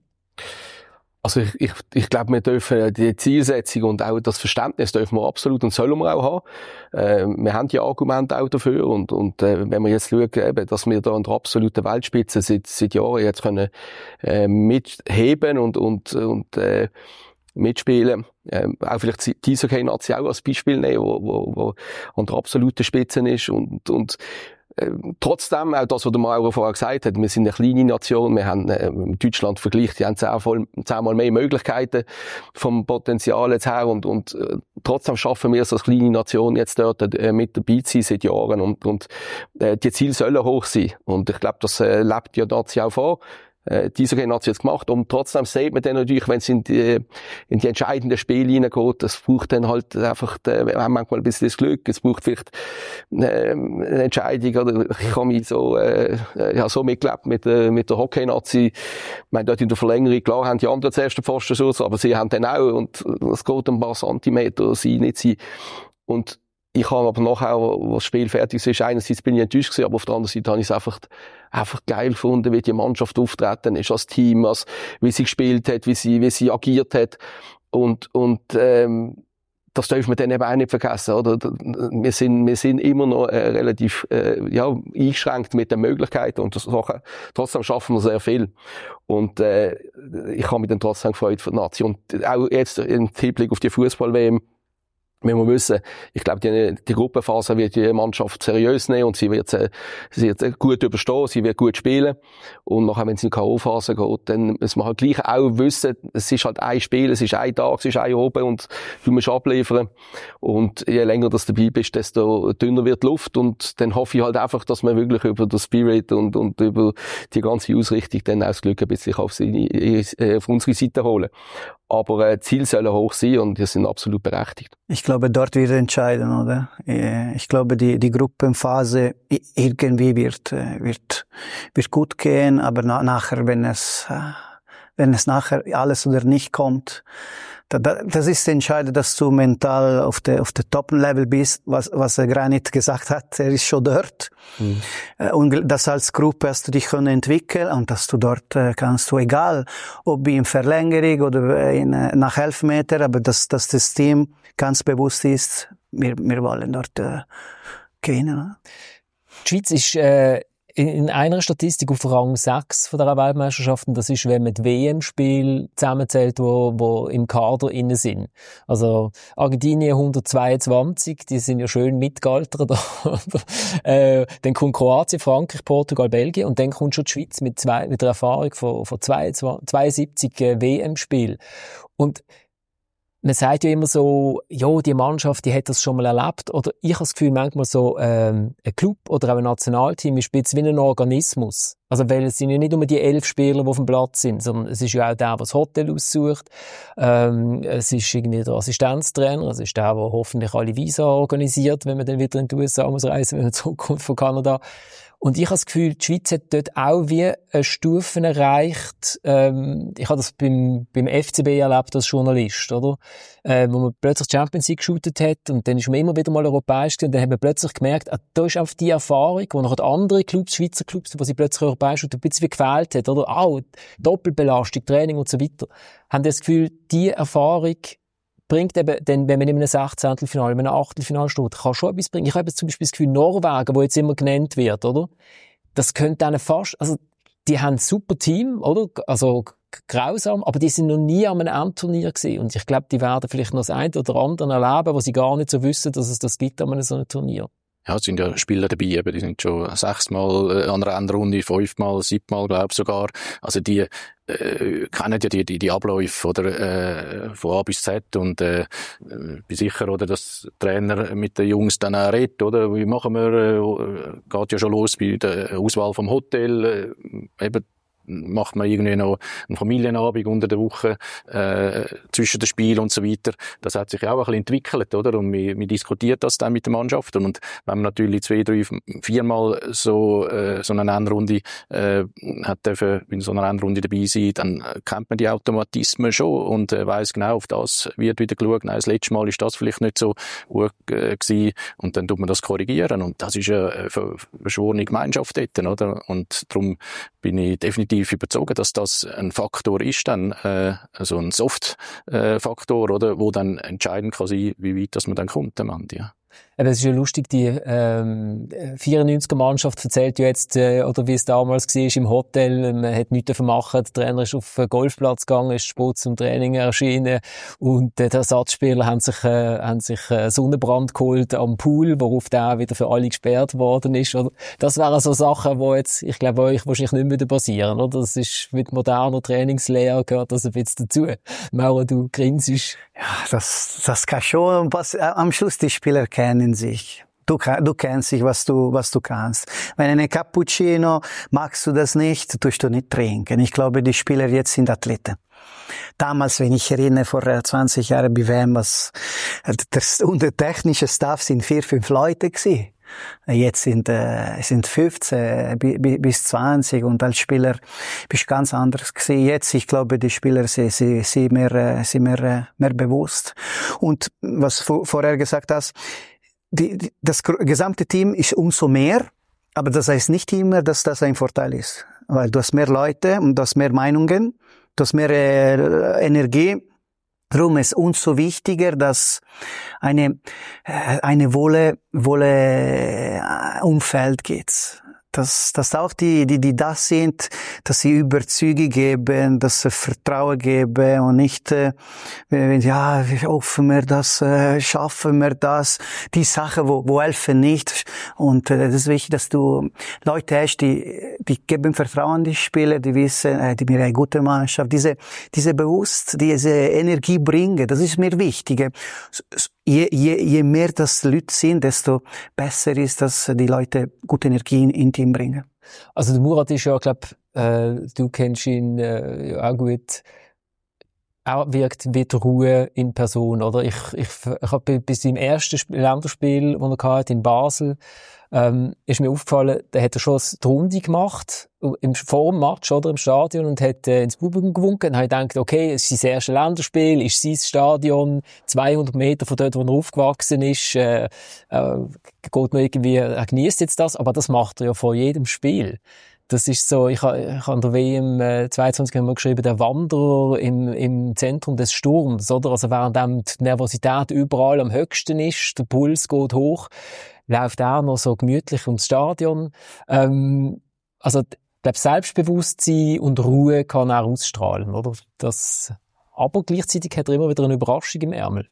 Also ich, ich, ich glaube, wir dürfen die Zielsetzung und auch das Verständnis dürfen wir absolut und sollen wir auch haben. Äh, wir haben die Argumente auch dafür und, und äh, wenn wir jetzt schauen, eben, dass wir da an der absoluten Weltspitze seit, seit Jahren jetzt können äh, mitheben und, und, und äh, mitspielen. Ähm, auch vielleicht die Eishockey-Nazi auch als Beispiel nehmen, wo, wo, wo an der absoluten Spitze ist und, und Ähm, trotzdem, auch das, was der Maurer vorher gesagt hat, wir sind eine kleine Nation, wir haben äh, mit Deutschland vergleicht, die haben zehnmal, zehnmal mehr Möglichkeiten vom Potenzial jetzt her und, und äh, trotzdem schaffen wir es als kleine Nation jetzt dort äh, mit dabei zu sein seit Jahren und, und äh, die Ziele sollen hoch sein und ich glaube, das äh, lebt ja Nazi auch vor. Äh, diese Generation hat jetzt gemacht und trotzdem sieht man dann natürlich, wenn es in die, in die entscheidenden Spiele hineingeht, das braucht dann halt einfach, äh, wir haben manchmal ein bisschen das Glück, es braucht vielleicht äh, eine Entscheidung, oder ich habe mich so, äh, ich habe so mitgelebt mit, äh, mit der Hockey-Nazi, ich meine, dort in der Verlängerung, klar, haben die anderen zuerst den Pfostenschuss, aber sie haben dann auch, und es geht ein paar Zentimeter, sie nicht sie, und ich habe aber nachher, als das Spiel fertig ist, einerseits bin ich enttäuscht gewesen, aber auf der anderen Seite habe ich es einfach, einfach geil gefunden, wie die Mannschaft auftreten ist, als Team, als, wie sie gespielt hat, wie sie, wie sie agiert hat. Und, und, ähm, das dürfen wir dann eben auch nicht vergessen, oder? Wir sind, wir sind immer noch, äh, relativ, äh, ja, eingeschränkt mit den Möglichkeiten und das, trotzdem schaffen wir sehr viel. Und, äh, ich habe mich dann trotzdem gefreut für die Nation. Und auch jetzt im Hinblick auf die Fußball-W M, wenn wir wissen, ich glaube, die, die Gruppenphase wird die Mannschaft seriös nehmen und sie wird, äh, sie wird gut überstehen, sie wird gut spielen. Und nachher, wenn es in die K O-Phase geht, dann muss man halt gleich auch wissen, es ist halt ein Spiel, es ist ein Tag, es ist ein oben und du musst abliefern. Und je länger du dabei bist, desto dünner wird die Luft. Und dann hoffe ich halt einfach, dass man wirklich über den Spirit und, und über die ganze Ausrichtung dann auch das Glück ein bisschen auf, seine, auf unsere Seite holen. Aber äh, Ziele sollen hoch sein und die sind absolut berechtigt. Ich glaube, dort wird entscheiden, oder? Ich glaube, die, die Gruppenphase irgendwie wird, wird, wird gut gehen, aber na, nachher, wenn es, wenn es nachher alles oder nicht kommt, da, das ist entscheidend, dass du mental auf der, auf der Top-Level bist, was, was der Granit gesagt hat, er ist schon dort. Mhm. Und das als Gruppe hast du dich können entwickeln und dass du dort kannst du, egal, ob in Verlängerung oder in, nach Elfmeter, aber dass, dass das Team ganz bewusst ist, wir, wir wollen dort äh, gewinnen. Die Schweiz ist, äh, in einer Statistik auf Rang sechs von der Weltmeisterschaft, und das ist, wenn man die W M-Spiele zusammenzählt, wo, wo im Kader innen sind. Also Argentinien hundertzweiundzwanzig, die sind ja schön mitgealtert. äh, dann kommt Kroatien, Frankreich, Portugal, Belgien, und dann kommt schon die Schweiz mit, zwei, mit der Erfahrung von, von zweiundsiebzig äh, W M-Spielen. Und man sagt ja immer so, ja, die Mannschaft, die hat das schon mal erlebt. Oder ich habe das Gefühl, manchmal so, ähm, ein Club oder auch ein Nationalteam ist ein bisschen wie ein Organismus. Also, weil es sind ja nicht nur die elf Spieler, die auf dem Platz sind, sondern es ist ja auch der, der das Hotel aussucht. Ähm, es ist irgendwie der Assistenztrainer, es ist der, der hoffentlich alle Visa organisiert, wenn man dann wieder in die U S A muss reisen, wenn man zurückkommt von Kanada. Und ich habe das Gefühl, die Schweiz hat dort auch wie eine Stufen erreicht. Ähm, ich habe das beim, beim F C B erlebt als Journalist, oder? Äh, wo man plötzlich Champions League geshootet hat und dann ist man immer wieder mal europäisch gewesen, und dann hat man plötzlich gemerkt, ah, da ist auch die Erfahrung, wo noch andere Clubs, Schweizer Clubs, wo sie plötzlich europäisch und ein bisschen wie gefehlt hat, oder? Auch Doppelbelastung, Training und so weiter. Haben das Gefühl, die Erfahrung bringt eben, denn wenn man in einem Sechzehntelfinale, in einem Achtelfinale steht, kann schon etwas bringen. Ich habe jetzt zum Beispiel das Gefühl, Norwegen, wo jetzt immer genannt wird, oder? Das könnte dann fast, also, die haben ein super Team, oder? Also, grausam, aber die sind noch nie an einem Endturnier gewesen. Und ich glaube, die werden vielleicht noch das eine oder andere erleben, wo sie gar nicht so wissen, dass es das gibt an einem so einem Turnier. Ja, es sind ja Spieler dabei, eben, die sind schon sechsmal an einer Endrunde, fünfmal, siebmal, glaube ich sogar. Also die äh, kennen ja die, die, die Abläufe, oder, äh, von A bis Z, und äh, bin sicher, oder, dass der Trainer mit den Jungs dann auch redet, oder, wie machen wir, äh, geht ja schon los bei der Auswahl vom Hotel, äh, eben, macht man irgendwie noch einen Familienabend unter der Woche äh, zwischen den Spielen und so weiter. Das hat sich auch ein bisschen entwickelt, oder? Und wir, wir diskutiert das dann mit der Mannschaft. Und wenn man natürlich zwei, drei, viermal so äh, so eine Endrunde äh, hat dürfen in so einer Endrunde dabei sein, dann kennt man die Automatismen schon und äh, weiss genau, auf das wird wieder geschaut. Nein, das letzte Mal ist das vielleicht nicht so gut äh, gewesen, und dann tut man das korrigieren. Und das ist eine verschworene Gemeinschaft dort, oder? Und darum bin ich definitiv überzeugt, dass das ein Faktor ist, dann, äh, also ein Soft-Faktor, äh, oder, wo dann entscheidend kann sein, wie weit das man dann kommt am Ende, ja. Es ist ja lustig, die ähm, vierundneunziger-Mannschaft erzählt ja jetzt, äh, oder wie es damals war im Hotel, man hat nichts machen, der Trainer ist auf den Golfplatz gegangen, ist spät zum Training erschienen, und äh, die Ersatzspieler haben sich, äh, haben sich äh, Sonnenbrand geholt am Pool, worauf der wieder für alle gesperrt worden ist. Oder? Das wären so Sachen, die jetzt, ich glaube, euch wahrscheinlich nicht mehr passieren, oder? Das ist mit moderner Trainingslehre, gehört das ein bisschen dazu. Mauro, du grinsst. Ja, das, das kann schon was, am Schluss die Spieler kennen sich. Du, du kennst dich, was du, was du kannst. Wenn eine Cappuccino magst du das nicht, tust du nicht trinken. Ich glaube, die Spieler jetzt sind Athleten. Damals, wenn ich erinnere, vor zwanzig Jahren bei W M, was, das, und der technische Staff sind vier, fünf Leute gewesen. Jetzt sind, äh, sind fünfzehn bis zwanzig, und als Spieler bist du ganz anders gewesen. Jetzt, ich glaube, die Spieler sind, sind, sind mehr, sind mehr, mehr bewusst. Und was du vorher gesagt hast, die, die, das gesamte Team ist umso mehr, aber das heißt nicht immer, dass das ein Vorteil ist. Weil du hast mehr Leute und du hast mehr Meinungen, du hast mehr äh, Energie. Darum ist umso wichtiger, dass eine, eine wohle, wohle Umfeld gibt. Dass, dass auch die, die, die das sind, dass sie Überzüge geben, dass sie Vertrauen geben und nicht, äh, ja, hoffen wir das, äh, schaffen wir das, die Sachen, wo, wo helfen nicht. Und äh, das ist wichtig, dass du Leute hast, die, die geben Vertrauen, die Spieler, die wissen, äh, die mir eine gute Mannschaft, diese, diese bewusst, diese Energie bringen, das ist mir wichtig. Je, je, je mehr das Leute sind, desto besser ist, dass die Leute gute Energie in, in Team bringen. Also der Murat ist ja, ich glaube, äh, du kennst ihn äh, auch gut. Er wirkt wie die Ruhe in Person, oder? Ich, ich, ich habe bis im ersten Länderspiel, das er hatte, in Basel, ähm, ist mir aufgefallen, da hat er schon die Runde gemacht, im, vor dem Match, oder, im Stadion, und hat äh, ins Publikum gewunken. Und habe gedacht, okay, es ist sein erstes Länderspiel, ist sein Stadion, zweihundert Meter von dort, wo er aufgewachsen ist, äh, äh, geht noch irgendwie, er genießt jetzt das, aber das macht er ja vor jedem Spiel. Das ist so, ich habe ich ha an der W M äh, zweiundzwanzig haben wir geschrieben, der Wanderer im, im Zentrum des Sturms, oder? Also während die Nervosität überall am höchsten ist, der Puls geht hoch, läuft er noch so gemütlich ums Stadion. Ähm, also, ich glaube, Selbstbewusstsein und Ruhe kann er ausstrahlen, oder? Das, aber gleichzeitig hat er immer wieder eine Überraschung im Ärmel.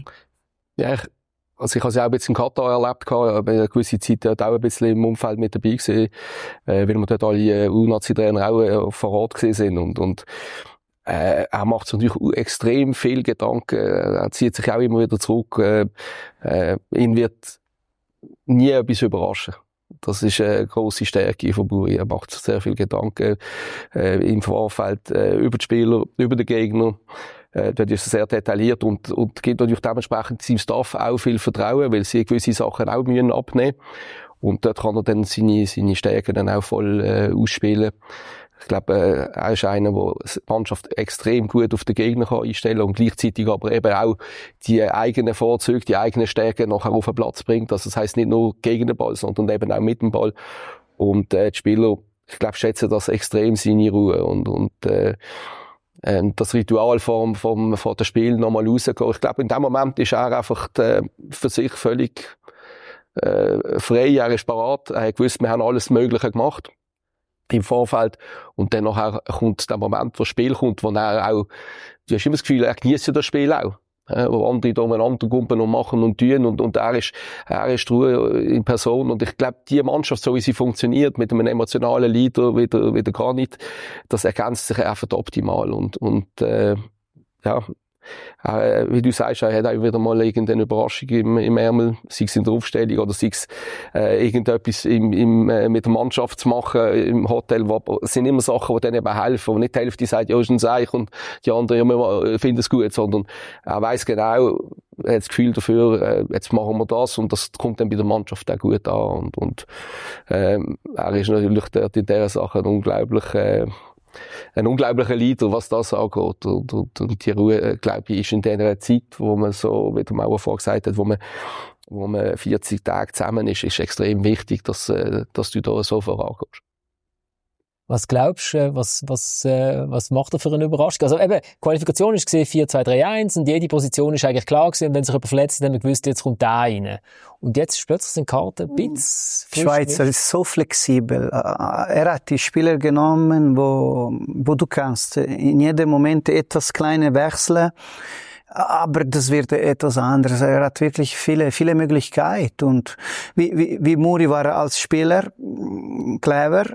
Ja, ich Also ich habe es ja auch ein bisschen in Katar erlebt, ich habe eine gewisse Zeit auch ein bisschen im Umfeld mit dabei gewesen, äh, weil wir dort alle U N A Z I-Trainer auch äh, vor Ort gewesen sind. Und, und äh, er macht sich natürlich extrem viel Gedanken, er zieht sich auch immer wieder zurück. Äh, äh, ihn wird nie etwas überraschen. Das ist eine grosse Stärke von Buri. Er macht sich sehr viel Gedanken äh, im Vorfeld äh, über die Spieler, über den Gegner. Äh, dort ist er sehr detailliert und, und gibt natürlich dementsprechend seinem Staff auch viel Vertrauen, weil sie gewisse Sachen auch müssen abnehmen. Und dort kann er dann seine, seine Stärken dann auch voll äh, ausspielen. Ich glaube, äh, er ist einer, der die Mannschaft extrem gut auf den Gegner kann einstellen kann und gleichzeitig aber eben auch die eigenen Vorzüge, die eigenen Stärken nachher auf den Platz bringt. Also das heisst nicht nur gegen den Ball, sondern eben auch mit dem Ball. Und äh, die Spieler, ich glaube, schätzen das extrem, seine Ruhe und, und äh, Ähm, das Ritual vom, vom, von dem Spiel nochmal rausgehen. Ich glaube, in dem Moment ist er einfach äh, für sich völlig äh, frei, er ist parat, er hat gewusst, wir haben alles Mögliche gemacht im Vorfeld und dann nachher kommt der Moment, wo das Spiel kommt, wo er auch, du hast immer das Gefühl, er genießt das Spiel auch. Äh, wo andere da umeinander gumpen und machen und tun und, und er ist, er ist Ruhe in Person und ich glaube, die Mannschaft, so wie sie funktioniert, mit einem emotionalen Leader wie der, wie der Granit, das ergänzt sich einfach optimal und, und, äh, ja, äh, wie du sagst, er hat auch wieder mal irgendeine Überraschung im, im Ärmel, sei es in der Aufstellung oder sei es äh, irgendetwas im, im, äh, mit der Mannschaft zu machen im Hotel, wo, es sind immer Sachen, die dann eben helfen, wo nicht die Hälfte sagt, ja, ist ein Seich und die anderen ja, finden es gut, sondern er weiss genau, er hat das Gefühl dafür, äh, jetzt machen wir das und das kommt dann bei der Mannschaft auch gut an und, und ähm, er ist natürlich dort in dieser Sache unglaublich äh, ein unglaublicher Leader, was das angeht. Und, und, und die Ruhe, glaube ich, ist in dieser Zeit, wo man so, wie der Mauer vorgesagt hat, wo man, wo man vierzig Tage zusammen ist, ist extrem wichtig, dass, dass du da so vorangehst. Was glaubst du, was, was, äh, was macht er für eine Überraschung? Also eben, Qualifikation ist gesehen vier zwei drei eins und jede Position ist eigentlich klar gewesen und wenn sich jemand verletzt, dann haben wir gewusst, jetzt kommt der rein. Und jetzt ist plötzlich eine Karte ein bisschen Die Schweizer ist so flexibel. Er hat die Spieler genommen, wo, wo du kannst in jedem Moment etwas kleine wechseln. Aber das wird etwas anderes. Er hat wirklich viele, viele Möglichkeiten. Und wie, wie, wie Muri war als Spieler, clever,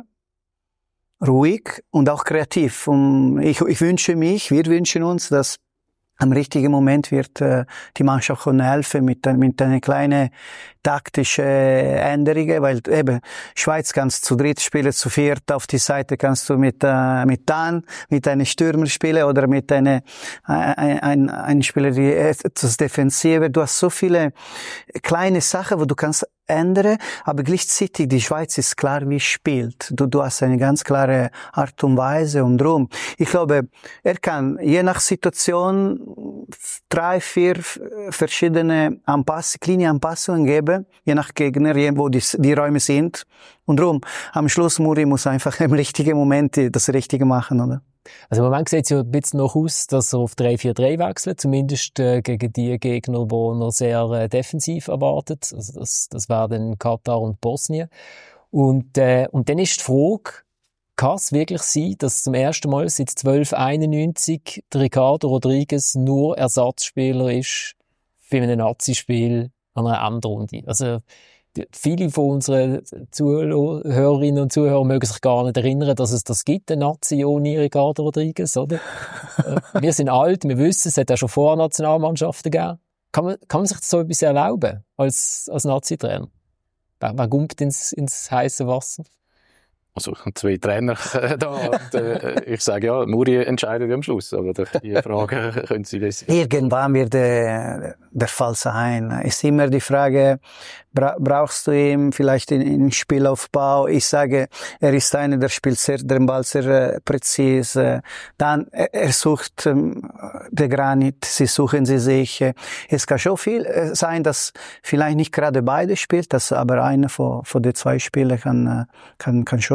ruhig und auch kreativ. Und ich, ich wünsche mich, wir wünschen uns, dass am richtigen Moment wird äh, die Mannschaft können helfen mit, mit einer kleinen taktische Änderungen, weil eben Schweiz kannst zu dritt spielen, zu viert auf die Seite kannst du mit äh, mit Dan, mit einem Stürmer spielen oder mit einer ein, ein, ein Spieler, die etwas defensiver. Du hast so viele kleine Sachen, wo du kannst ändern, aber gleichzeitig die Schweiz ist klar, wie spielt. Du, du hast eine ganz klare Art und Weise und drum. Ich glaube, er kann je nach Situation drei, vier verschiedene Anpass- kleine Anpassungen geben, je nach Gegner, wo die, die Räume sind. Und drum, am Schluss, Muri muss einfach im richtigen Moment das Richtige machen, oder? Also im Moment sieht es ja ein bisschen noch aus, dass er auf drei vier drei wechselt, zumindest äh, gegen die Gegner, die er sehr äh, defensiv erwartet. Also das, das wären Katar und Bosnien. Und, äh, und dann ist die Frage, kann es wirklich sein, dass zum ersten Mal seit zwölf einundneunzig der Ricardo Rodriguez nur Ersatzspieler ist für ein Nazi-Spiel an einer Endrunde? Also viele von unseren Zuhörerinnen und Zuhörern mögen sich gar nicht erinnern, dass es das gibt, eine Nazi ohne Ricardo Rodriguez, oder? Wir sind alt, wir wissen, es hat ja schon vorher Nationalmannschaften gegeben. Kann man, kann man sich so etwas erlauben, als, als Nazi-Trainer? Wer, wer gumpt ins, ins heiße Wasser? Also, zwei Trainer da. Und, äh, ich sage ja, Muri entscheidet am Schluss. Aber die Frage können Sie wissen. Irgendwann wird der, der Fall sein. Ist immer die Frage, bra- brauchst du ihn vielleicht in, in Spielaufbau? Ich sage, er ist einer, der spielt sehr, den Ball sehr äh, präzise. Dann, er, er sucht ähm, den Granit, sie suchen sie sich. Es kann schon viel äh, sein, dass vielleicht nicht gerade beide spielt, dass aber einer von, von den zwei Spielern kann, äh, kann, kann schon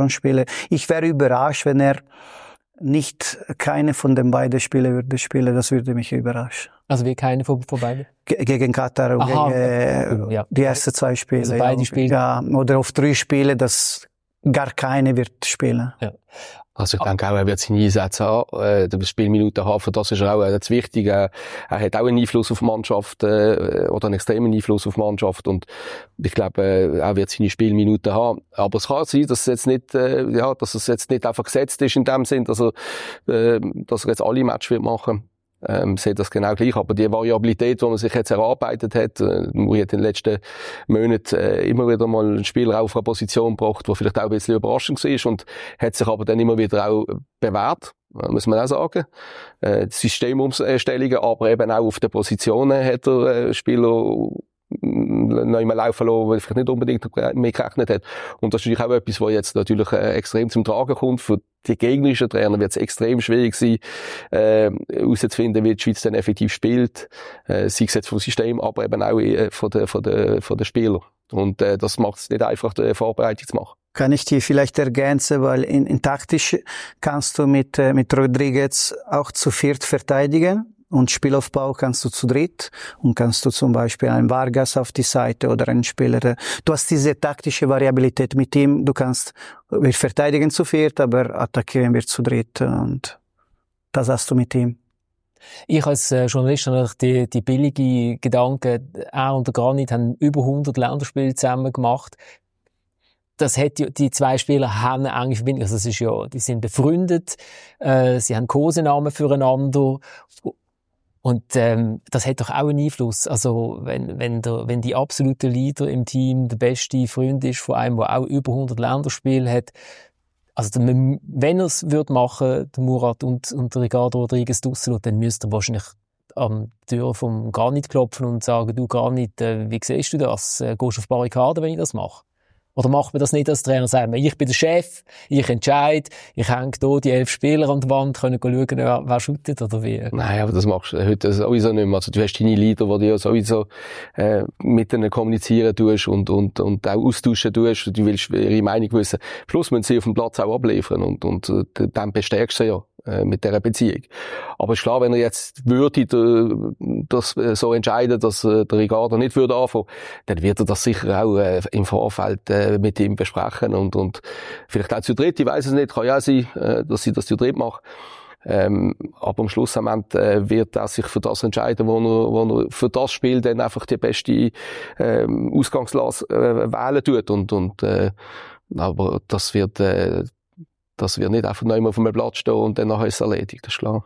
Spieler. Ich wäre überrascht, wenn er nicht keine von den beiden Spielen würde spielen. Das würde mich überraschen. Also wie keine von, von beiden? Ge- gegen Katar und Aha, gegen ja. die ersten zwei Spiele. Also beide ja. Spiele. Ja, oder auf drei Spiele, dass gar keine wird spielen. Ja. Also ich denke auch, er wird seine Einsätze haben, äh, die Spielminuten haben, für das ist er auch äh, das Wichtige. Er, er hat auch einen Einfluss auf die Mannschaft, äh, oder einen extremen Einfluss auf die Mannschaft und ich glaube, äh, er wird seine Spielminuten haben. Aber es kann sein, dass es jetzt nicht, äh, ja, dass es jetzt nicht einfach gesetzt ist in dem Sinn, dass er, äh, dass er jetzt alle Matches wird machen. Ähm, sehe das genau gleich. Aber die Variabilität, die man sich jetzt erarbeitet hat, äh, Muri hat in den letzten Monaten äh, immer wieder mal einen Spieler auf eine Position gebracht, der vielleicht auch ein bisschen überraschend war und hat sich aber dann immer wieder auch bewährt, muss man auch sagen. Äh, Systemumstellungen, aber eben auch auf den Positionen hat er äh, Spieler noch immer laufen lassen, weil vielleicht nicht unbedingt mehr gerechnet hat. Und das ist natürlich auch etwas, was jetzt natürlich äh, extrem zum Tragen kommt. Für die gegnerischen Trainer wird es extrem schwierig sein, äh, herauszufinden, wie die Schweiz dann effektiv spielt, äh, sei es jetzt vom System, aber eben auch äh, von den von der, von der Spielern. Und äh, das macht es nicht einfach, die Vorbereitung zu machen. Kann ich dir vielleicht ergänzen, weil in, in taktisch kannst du mit, äh, mit Rodriguez auch zu viert verteidigen. Und Spielaufbau kannst du zu dritt und kannst du zum Beispiel einen Vargas auf die Seite oder einen Spieler. Du hast diese taktische Variabilität mit ihm. Du kannst, wir verteidigen zu viert, aber attackieren wir zu dritt und das hast du mit ihm. Ich als äh, Journalist habe die, die billige Gedanken, er und der Granit haben über hundert Länderspiele zusammen gemacht. Das hat ja, die zwei Spieler haben eigentlich Verbindung. Also es ist ja, die sind befreundet, äh, sie haben Kosenamen füreinander. Und ähm, das hat doch auch einen Einfluss. Also wenn wenn der wenn die absolute Leader im Team der beste Freund ist von einem, der auch über hundert Länderspiele hat, also der, wenn er es würde machen, der Murat und und der Ricardo Rodriguez draussen, dann müsste er wahrscheinlich an die Tür vom Granit klopfen und sagen: Du Granit, äh, wie siehst du das? Äh, gehst du auf Barrikaden, wenn ich das mache? Oder macht man das nicht als Trainer? Sagen wir, ich bin der Chef, ich entscheide, ich hänge hier die elf Spieler an der Wand, können schauen, wer, wer shootet oder wie? Nein, aber das machst du heute sowieso nicht mehr. Also du hast deine Leader, die du sowieso äh, mit ihnen kommunizieren tust und, und, und auch austauschen tust. Du willst ihre Meinung wissen. Plus müssen sie auf dem Platz auch abliefern und, und äh, dann bestärkst du ja äh, mit dieser Beziehung. Aber ist klar, wenn er jetzt würde äh, das äh, so entscheiden, dass äh, der Ricardo nicht würde anfangen, dann wird er das sicher auch äh, im Vorfeld äh, mit ihm besprechen und, und vielleicht auch zu dritt, ich weiss es nicht, kann ja auch sein, äh, dass sie das zu dritt machen. Ähm, aber am Schluss am Ende, äh, wird er sich für das entscheiden, wo er, wo er für das Spiel dann einfach die beste ähm, Ausgangslage äh, wählen tut und, und äh, aber das wird äh, das wird nicht einfach noch immer auf einem Platz stehen und dann nachher ist es erledigt, das ist klar.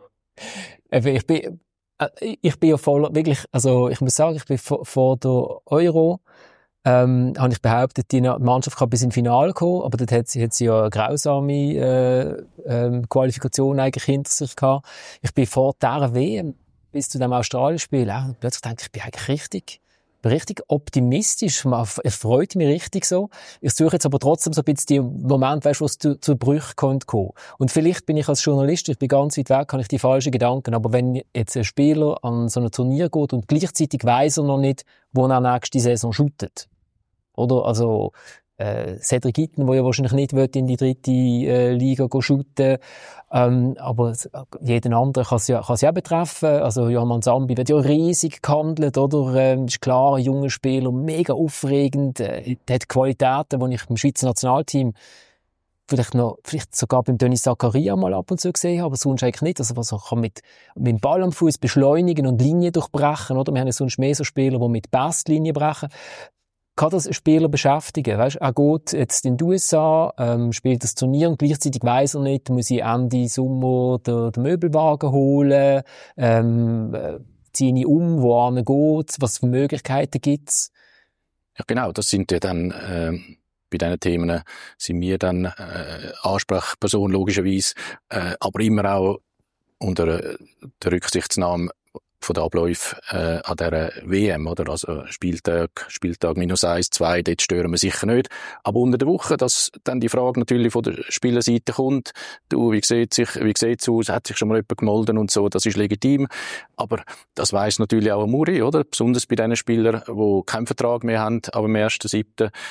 Ich bin, ich bin ja voll, wirklich, also ich muss sagen, ich bin vor, vor der Euro, ähm, habe ich behauptet, die Mannschaft kann bis ins Finale kommen, aber dort hat sie, hat sie ja eine grausame äh, ähm, Qualifikation eigentlich hinter sich gehabt. Ich bin vor dieser W M bis zu dem Australien-Spiel, äh, plötzlich denke ich, ich bin eigentlich richtig, richtig optimistisch. Es freut mich richtig so. Ich suche jetzt aber trotzdem so ein bisschen die Momente, weißt du, wo es zu, zu Brüchen kommen könnte. Und vielleicht bin ich als Journalist, ich bin ganz weit weg, habe ich die falschen Gedanken. Aber wenn jetzt ein Spieler an so ein Turnier geht und gleichzeitig weiss er noch nicht, wo er nächste Saison shootet. Oder? Also, äh, Cedric Itten, der ja wahrscheinlich nicht in die dritte äh, Liga shooten, ähm, aber jeden anderen kann es ja, kann's ja auch betreffen. Also Johann Sambi wird ja riesig gehandelt, oder? Ähm, ist klar, ein junger Spieler, mega aufregend, äh, hat Qualitäten, die ich im Schweizer Nationalteam vielleicht noch, vielleicht sogar beim Denis Zakaria mal ab und zu gesehen habe, aber sonst eigentlich nicht. Also was er kann mit, mit dem Ball am Fuß beschleunigen und Linien durchbrechen, oder? Wir haben ja sonst mehr so Spieler, die mit Bestlinien brechen. Kann das einen Spieler beschäftigen? Weißt, er geht jetzt in die U S A, ähm, spielt das Turnier und gleichzeitig weiss er nicht, muss ich Ende Sommer den, den Möbelwagen holen, ähm, äh, ziehe ich um, wo er geht, was für Möglichkeiten gibt's? Ja, genau, das sind ja dann, äh, bei diesen Themen sind wir dann, äh, Ansprechperson logischerweise, äh, aber immer auch unter der Rücksichtnahme von den Abläufen äh, an dieser W M, oder? Also Spieltag, Spieltag minus eins, zwei, dort stören wir sicher nicht. Aber unter der Woche, dass dann die Frage natürlich von der Spielerseite kommt, du, wie sieht sich, wie sieht's aus, hat sich schon mal jemand gemolden und so, das ist legitim. Aber das weiss natürlich auch Muri, oder? Besonders bei den Spielern, die keinen Vertrag mehr haben, aber am ersten siebten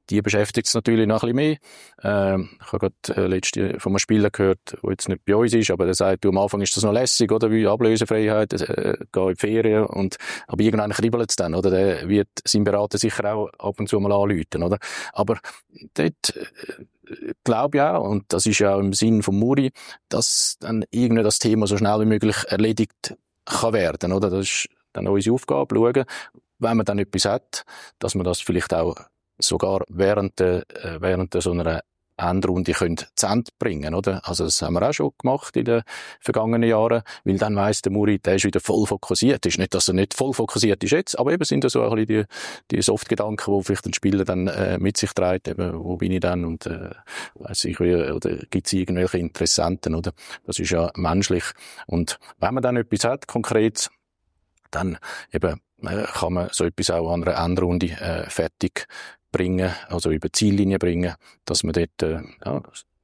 die beschäftigt es natürlich noch ein bisschen mehr. Ähm, ich habe gerade äh, letzte von einem Spieler gehört, der jetzt nicht bei uns ist, aber der sagt, du, am Anfang ist das noch lässig, oder, wie Ablösefreiheit, äh, geh in die Ferien, und, aber irgendwann kribbelt es dann, oder, der wird sein Berater sicher auch ab und zu mal anrufen, oder. Aber dort, äh, glaube ich auch, und das ist ja auch im Sinn von Muri, dass dann irgendwie das Thema so schnell wie möglich erledigt kann werden, oder. Das ist dann unsere Aufgabe, schauen, wenn man dann etwas hat, dass man das vielleicht auch sogar während der, äh, während der so einer Endrunde könnt zu Ende bringen, oder? Also das haben wir auch schon gemacht in den vergangenen Jahren, weil dann weiss der Muri, der ist wieder voll fokussiert. Ist nicht, dass er nicht voll fokussiert ist jetzt, aber eben sind da so ein bisschen die, die Soft-Gedanken, die vielleicht ein Spieler dann äh, mit sich trägt, eben, wo bin ich dann, und äh, weiss ich, oder gibt es irgendwelche Interessenten, oder? Das ist ja menschlich. Und wenn man dann etwas hat, konkret, dann eben kann man so etwas auch an einer Endrunde äh, fertig bringen, also über die Ziellinie bringen, dass man dort, äh, ja,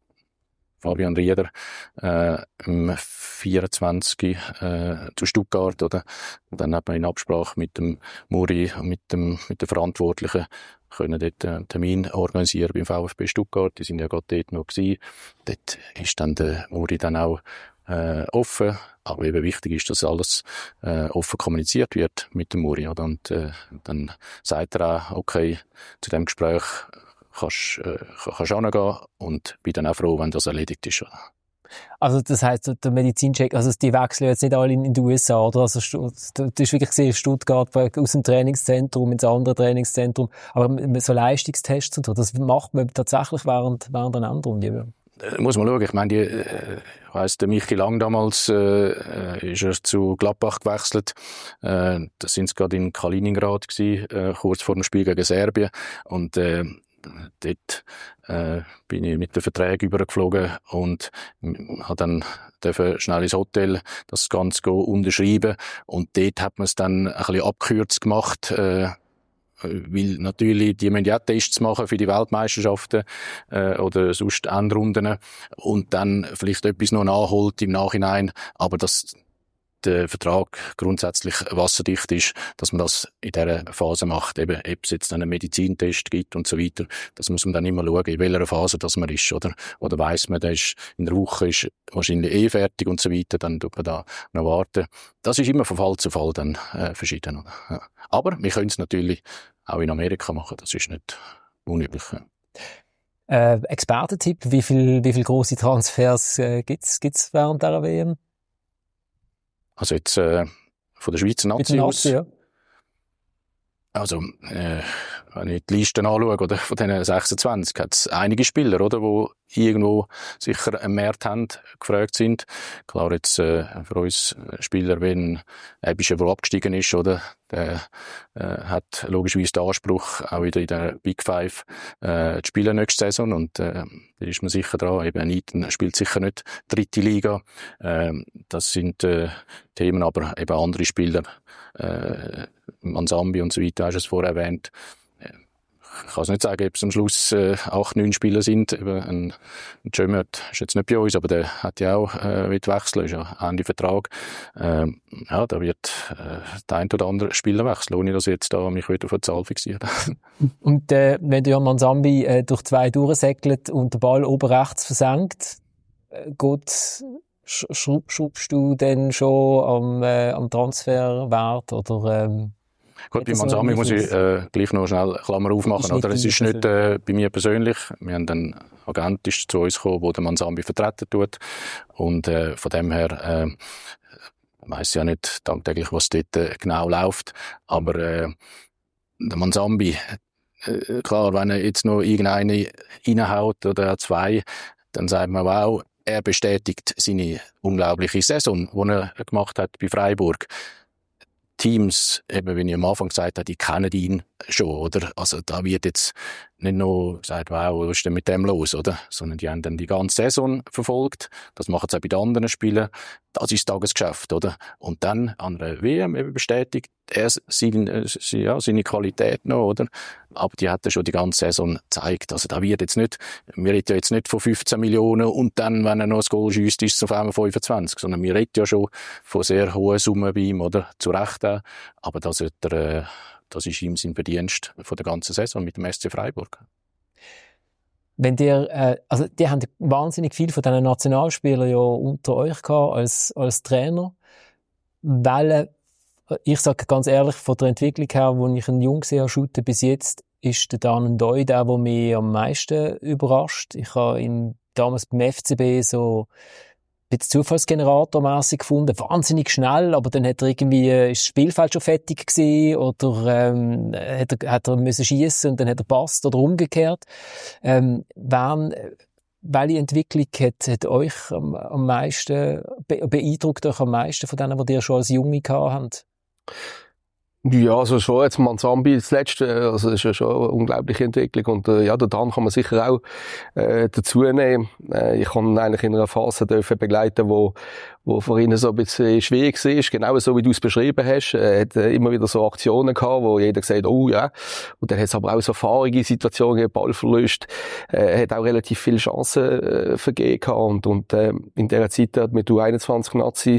Fabian Rieder, äh, im vierundzwanzig äh, zu Stuttgart, oder? Und dann hat man in Absprache mit dem Muri und mit dem, mit den Verantwortlichen können dort einen Termin organisieren beim VfB Stuttgart. Die sind ja gerade dort noch gewesen. Dort ist dann der Muri dann auch äh, offen. Aber eben wichtig ist, dass alles äh, offen kommuniziert wird mit dem Muri, oder? Und äh, dann sagt er auch, okay, zu dem Gespräch kannst du äh, kannst auch noch gehen, und bin dann auch froh, wenn das erledigt ist. Oder? Also das heisst, der Medizincheck, also die wechseln jetzt nicht alle in, in die U S A, oder? Also du hast wirklich gesehen, Stuttgart aus dem Trainingszentrum ins andere Trainingszentrum, aber so Leistungstests und so, das macht man tatsächlich während, während einer Endrunde. Äh, muss man schauen. Ich meine, die, äh, ich weiss, der Michi Lang damals äh, ist er zu Gladbach gewechselt. Äh, da sind sie gerade in Kaliningrad gewesen, äh, kurz vor dem Spiel gegen Serbien. Und äh, dort äh, bin ich mit den Verträgen übergeflogen und habe dann dürfen schnell ins Hotel das Ganze unterschreiben. Und dort hat man es dann ein bisschen abgekürzt gemacht, äh, weil natürlich die müssen ja Tests machen für die Weltmeisterschaften äh, oder sonst Endrunden und dann vielleicht etwas noch nachholt im Nachhinein, aber dass der Vertrag grundsätzlich wasserdicht ist, dass man das in dieser Phase macht, eben ob es jetzt einen Medizintest gibt und so weiter, das muss man dann immer schauen, in welcher Phase das man ist, oder, oder weiss man, der ist in der Woche ist wahrscheinlich eh fertig und so weiter, dann tut man da noch warten. Das ist immer von Fall zu Fall dann äh, verschieden. Oder? Ja. Aber wir können es natürlich auch in Amerika machen, das ist nicht unüblich. Äh, Expertentipp, wie viel, wie viel grosse Transfers äh, gibt's, gibt's während der W M? Also jetzt äh, von der Schweizer Nazi aus. Ja. Also, äh, wenn ich die Liste anschaue, oder, von diesen sechsundzwanzig, hat es einige Spieler, oder, die irgendwo sicher einen Markt haben, gefragt sind. Klar, jetzt äh, für uns Spieler, wenn Ebischer, der abgestiegen ist, oder, der äh, hat logischerweise den Anspruch, auch wieder in der Big Five äh, zu spielen nächste Saison. Und äh, da ist man sicher dran. Eben Eiten spielt sicher nicht dritte Liga. Äh, das sind äh, Themen, aber eben andere Spieler, äh, Mansambi und so weiter, hast du es vorher erwähnt. Ich kann es nicht sagen, ob es am Schluss äh, acht, neun Spieler sind. Eben ein, ein Jömert ist jetzt nicht bei uns, aber der hat ja auch äh, mit wechseln, ist ja Ende Vertrag. Ähm, ja, da wird äh, der ein oder andere Spieler wechseln, ohne dass ich jetzt da mich wieder auf eine Zahl fixiere. Und äh, wenn du ja Mansambi äh, durch zwei durchsäckelt und der Ball oben rechts versenkt, äh, geht schraubst du denn schon am, äh, am Transferwert, oder ähm, gut, bei Mansambi muss ich äh, gleich noch schnell Klammer aufmachen. Oder? Es ist nicht äh, bei mir persönlich. Wir haben einen Agent ist zu uns gekommen, der den Mansambi vertreten tut. Und äh, von dem her äh, weiss ich ja nicht tagtäglich, was dort äh, genau läuft. Aber äh, der Mansambi, äh, klar, wenn er jetzt noch irgendeine reinhaut oder zwei, dann sagt man, wow, er bestätigt seine unglaubliche Saison, die er gemacht hat bei Freiburg. Teams, eben, wie ich am Anfang gesagt habe, die kennen ihn schon, oder? Also, da wird jetzt nicht nur gesagt, wow, was ist denn mit dem los, oder? Sondern die haben dann die ganze Saison verfolgt. Das machen sie auch bei den anderen Spielen. Das ist das Tagesgeschäft, oder? Und dann an der W M eben bestätigt er seine, ja, seine Qualität noch, oder? Aber die hat er schon die ganze Saison gezeigt. Also, da wird jetzt nicht, wir reden ja jetzt nicht von fünfzehn Millionen und dann, wenn er noch ein Goal schießt, ist es auf einmal fünfundzwanzig, sondern wir reden ja schon von sehr hohen Summen bei ihm, oder? Zu Recht auch. Aber das wird er, äh, das ist ihm sein Verdienst von der ganzen Saison mit dem S C Freiburg. Wenn ihr, äh, also, die haben wahnsinnig viel von diesen Nationalspielern ja unter euch gehabt, als, als Trainer. Weil, ich sage ganz ehrlich, von der Entwicklung her, wo ich einen Jungen gesehen habe, shooten bis jetzt, ist der Dan Ndoi der, der mich am meisten überrascht. Ich habe ihn damals beim F C B so ein bisschen Zufallsgeneratormässig gefunden, wahnsinnig schnell, aber dann hat er irgendwie, ist das Spielfeld schon fertig gewesen, oder, ähm, hat er, hat er müssen schiessen und dann hat er passt, oder umgekehrt. Ähm, wann, welche Entwicklung hat, hat euch am, am meisten, be, beeindruckt euch am meisten von denen, die ihr schon als Junge gehabt habt? Ja, also schon jetzt Manzambi, das Letzte, also das ist ja schon eine unglaubliche Entwicklung und äh, ja, den Dan kann man sicher auch äh, dazu nehmen. Äh, ich kann ihn eigentlich in einer Phase dürfen begleiten, wo wo für ihn so ein bisschen schwierig war, genau so wie du es beschrieben hast. Er hat äh, immer wieder so Aktionen gehabt, wo jeder gesagt hat, oh ja, und dann hat es aber auch so fahrige Situationen, Ballverlust, äh, er hat auch relativ viele Chancen äh, vergeben gehabt und, und äh, in dieser Zeit hat mit U einundzwanzig Nazi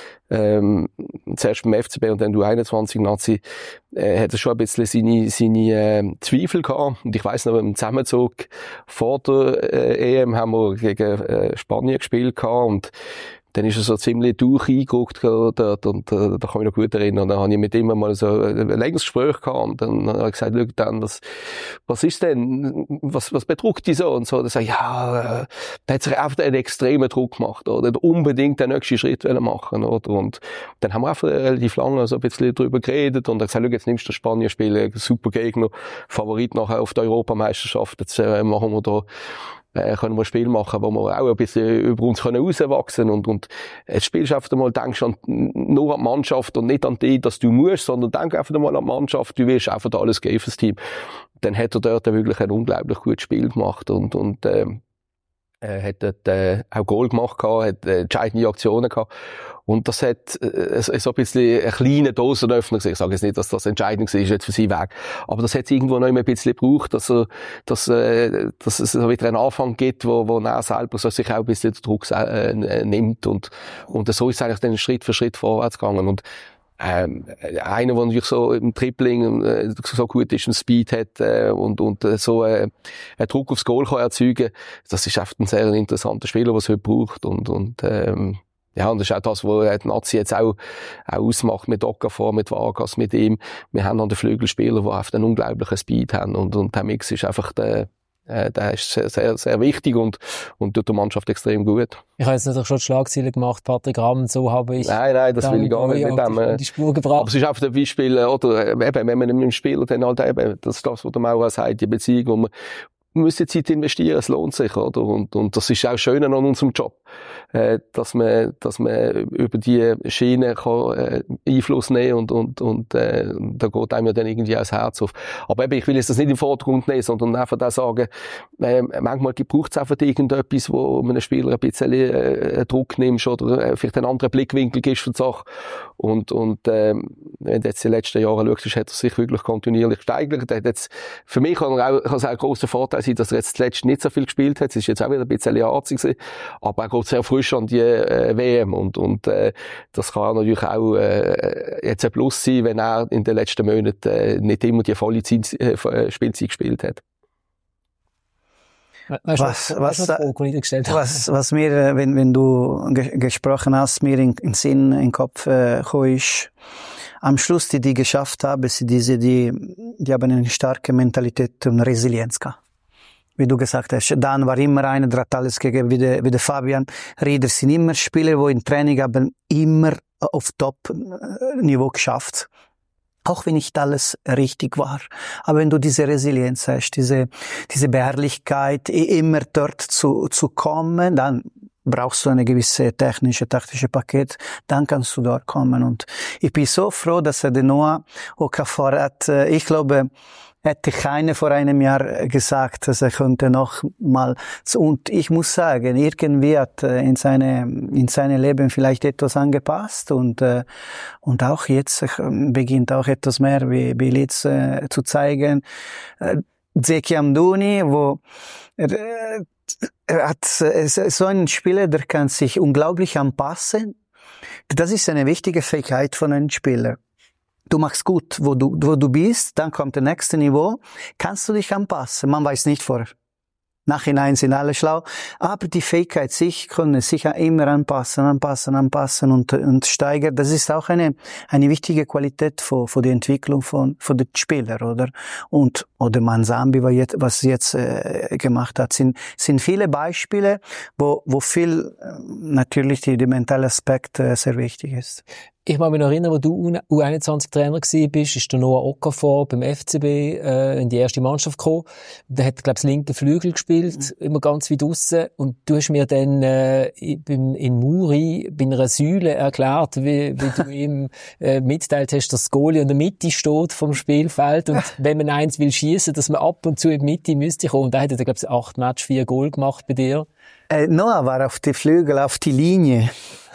Ähm, zuerst beim F C B und dann U einundzwanzig Nazi, äh, hat er schon ein bisschen seine, seine äh, Zweifel gehabt. Und ich weiss noch, im Zusammenzug vor der äh, E M haben wir gegen äh, Spanien gespielt gehabt und dann ist er so ziemlich durch eingerückt dort und äh, da kann ich mich noch gut erinnern. Und dann habe ich mit ihm mal so ein längeres Gespräch gehabt und dann habe ich gesagt, schau dann, das, was ist denn, was, was bedrückt dich so? Und so, dann sagt ja, äh, da hat sich einfach einen extremen Druck gemacht, oder? Unbedingt den nächsten Schritt machen, oder? Und dann haben wir einfach relativ lange so ein bisschen drüber geredet und er hat gesagt, schau, jetzt nimmst du das Spanien-Spiel, super Gegner, Favorit nachher auf der Europameisterschaft, jetzt äh, machen wir da Äh, können wir ein Spiel machen, wo wir auch ein bisschen über uns rauswachsen können. Und, und jetzt spielst du einfach einmal, denkst an, nur an die Mannschaft und nicht an die, dass du musst, sondern denk einfach einmal an die Mannschaft, du willst einfach alles geben fürs Team. Dann hat er dort wirklich ein unglaublich gutes Spiel gemacht und, und, äh, er hat dort, äh, auch Goal gemacht gehabt, hat äh, entscheidende Aktionen gehabt. Und das hat äh, so ein bisschen eine kleine Dosenöffner gesehen. Ich sage jetzt nicht, dass das entscheidend war jetzt für seinen Weg. Aber das hat es irgendwo noch immer ein bisschen gebraucht, dass, er, dass, äh, dass es so wieder einen Anfang gibt, wo, wo er selber so sich auch ein bisschen den Druck äh, nimmt. Und, und so ist es eigentlich dann Schritt für Schritt vorwärts gegangen. Und Ähm, einer, der natürlich so im Tripling äh, so gut ist, einen Speed hat äh, und, und äh, so äh, einen Druck aufs Goal kann erzeugen, das ist einfach ein sehr interessanter Spieler, was es heute braucht. Und, und ähm, ja, und das ist auch das, was die Nazi jetzt auch, auch ausmacht mit Okafor, mit Vargas, mit ihm. Wir haben dann den Flügelspieler, die einfach einen unglaublichen Speed haben und, und der Mix ist einfach der Äh, der ist sehr, sehr, sehr wichtig und, und tut der Mannschaft extrem gut. Ich habe jetzt natürlich schon die Schlagzeilen gemacht, Patrick Rahmen, so habe ich... Nein, nein, das will ich gar nicht mit dem. Die, die Spur gebracht. Aber es ist einfach ein Beispiel, oder, eben, wenn man mit einem Spieler dann halt eben, das ist das, was der Maurer sagt, die Beziehung, wo man, man muss die Zeit investieren, es lohnt sich, oder? Und, und das ist auch schön an unserem Job, äh, dass man, dass man über die Schiene kann, äh, Einfluss nehmen und, und, und, äh, da geht einem ja dann irgendwie auch das Herz auf. Aber eben, ich will jetzt das nicht im Vordergrund nehmen, sondern einfach da sagen, äh, manchmal braucht es einfach irgendetwas, wo man einem Spieler ein bisschen äh, Druck nimmt oder äh, vielleicht einen anderen Blickwinkel gibst für die Sache. Und, und, äh, wenn du jetzt die letzten Jahre schaust, hat er sich wirklich kontinuierlich gesteigert. Er hat jetzt, für mich kann er auch, kann es auch ein grosser Vorteil sein, dass er jetzt zuletzt nicht so viel gespielt hat. Es ist jetzt auch wieder ein bisschen arzig gewesen. Aber er geht sehr frisch an die äh, W M. Und, und äh, das kann natürlich auch äh, jetzt ein Plus sein, wenn er in den letzten Monaten äh, nicht immer die volle Zeit, äh, Spielzeit gespielt hat. Weißt, was, was, was, was, was mir, wenn, wenn du ge- gesprochen hast, mir in, in Sinn, in den Kopf äh, ist, am Schluss, die die geschafft haben, sind diese, die, die haben eine starke Mentalität und Resilienz gehabt. Wie du gesagt hast, Dan war immer einer, der hat alles gegeben, wie der, wie der Fabian. Rieder sind immer Spieler, die im Training haben immer auf Top-Niveau geschafft. Auch wenn nicht alles richtig war. Aber wenn du diese Resilienz hast, diese, diese Beharrlichkeit, immer dort zu, zu kommen, dann brauchst du eine gewisse technische, taktische Paket, dann kannst du dort kommen. Und ich bin so froh, dass er den Noah Okafor hat. Ich glaube, hätte keiner vor einem Jahr gesagt, dass er könnte noch mal, und ich muss sagen, irgendwie hat in seine, in seine Leben vielleicht etwas angepasst und, und auch jetzt beginnt auch etwas mehr wie, wie Leeds zu zeigen. Zeki Amdouni, wo, er, er hat so einen Spieler, der kann sich unglaublich anpassen. Das ist eine wichtige Fähigkeit von einem Spieler. du machst gut, wo du, wo du bist, dann kommt das nächste Niveau, kannst du dich anpassen. Man weiß nicht vorher. Nachhinein sind alle schlau, aber die Fähigkeit, sich können sich immer anpassen, anpassen, anpassen und, und steigern, das ist auch eine, eine wichtige Qualität für, für die Entwicklung von, von den Spielern, oder? Und, oder Manzambi, was jetzt, was jetzt äh, gemacht hat, sind, sind viele Beispiele, wo, wo viel, äh, natürlich die, die mentale Aspekt äh, sehr wichtig ist. Ich kann mich noch erinnern, wo du U einundzwanzig-Trainer gewesen bist, ist der Noah Okafor beim F C B äh, in die erste Mannschaft gekommen. Der hat, glaube ich, das linke Flügel gespielt, mhm. immer ganz weit draussen. Und du hast mir dann äh, in, in Muri bei einer Säule erklärt, wie, wie du ihm äh, mitteilt hast, dass das Goalie in der Mitte steht vom Spielfeld und wenn man eins will schießen, dass man ab und zu in die Mitte müsste kommen. Und da hat er, glaube ich, acht Match, vier Goal gemacht bei dir. Äh, Noah war auf die Flügel, auf die Linie.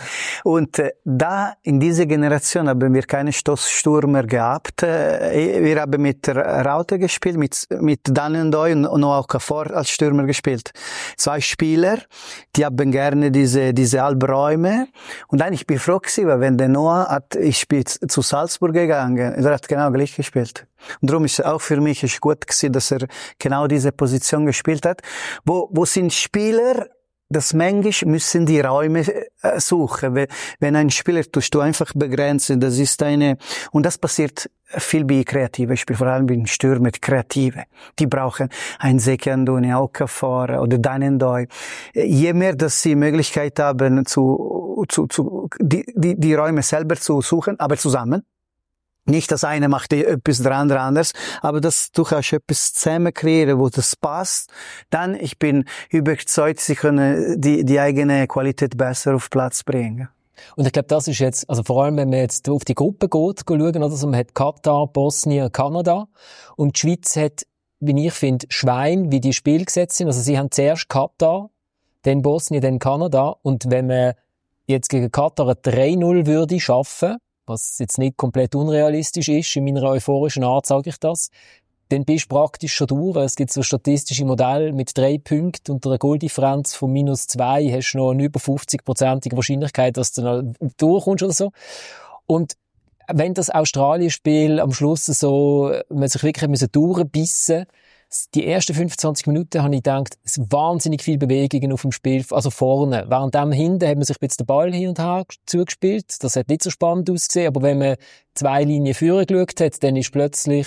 Und äh, da, in dieser Generation, haben wir keine Stoßstürmer gehabt. Äh, wir haben mit Raute gespielt, mit, mit Danendoy und Noah Okafor als Stürmer gespielt. Zwei Spieler, die haben gerne diese, diese Halbräume. Und dann, ich bin froh gewesen, weil wenn der Noah hat, ich bin zu Salzburg gegangen, er hat genau gleich gespielt. Und darum ist auch für mich ist gut gewesen, dass er genau diese Position gespielt hat. Wo, wo sind Spieler, das manchmal müssen die Räume äh, suchen. Wenn ein Spieler tust du einfach begrenzen, das ist eine, und das passiert viel bei kreativen Spielern, vor allem bei Stürmer, Kreative. Die brauchen ein Zeki Andoni, Okafor oder Danendoy. Je mehr, dass sie Möglichkeit haben, zu, zu, zu, die, die, die Räume selber zu suchen, aber zusammen. Nicht, das eine macht etwas, der andere anders, aber dass du kannst etwas zusammen kreieren, wo das passt, dann, ich bin überzeugt, sie können die, die eigene Qualität besser auf Platz bringen. Und ich glaube, das ist jetzt, also vor allem, wenn man jetzt auf die Gruppe geht, schauen, oder so, man hat Katar, Bosnien, Kanada, und die Schweiz hat, wie ich finde, Schwein, wie die Spiele gesetzt sind. Also sie haben zuerst Katar, dann Bosnien, dann Kanada, und wenn man jetzt gegen Katar ein drei null würde schaffen, was jetzt nicht komplett unrealistisch ist, in meiner euphorischen Art sage ich das, dann bist du praktisch schon durch. Es gibt so statistische Modelle mit drei Punkten und einer Goaldifferenz von minus zwei hast du noch eine über fünfzig-prozentige Wahrscheinlichkeit, dass du noch durchkommst oder so. Und wenn das Australien-Spiel am Schluss so, man sich wirklich durchbissen musste, die ersten fünfundzwanzig Minuten habe ich gedacht, es sind wahnsinnig viele Bewegungen auf dem Spiel, also vorne. Während dem hinten hat man sich jetzt den Ball hin und her zugespielt. Das hat nicht so spannend ausgesehen, aber wenn man zwei Linien vorne geschaut hat, dann ist plötzlich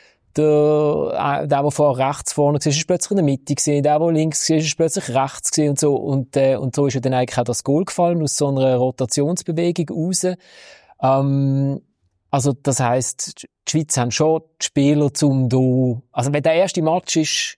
der, der, der vorher rechts vorne war, ist plötzlich in der Mitte gewesen, der, der links war, ist plötzlich rechts gewesen und so. Und, äh, und so ist ja dann eigentlich auch das Goal gefallen, aus so einer Rotationsbewegung raus. Ähm, Also, das heisst, die Schweiz haben schon die Spieler zum do, also wenn der erste Match ist,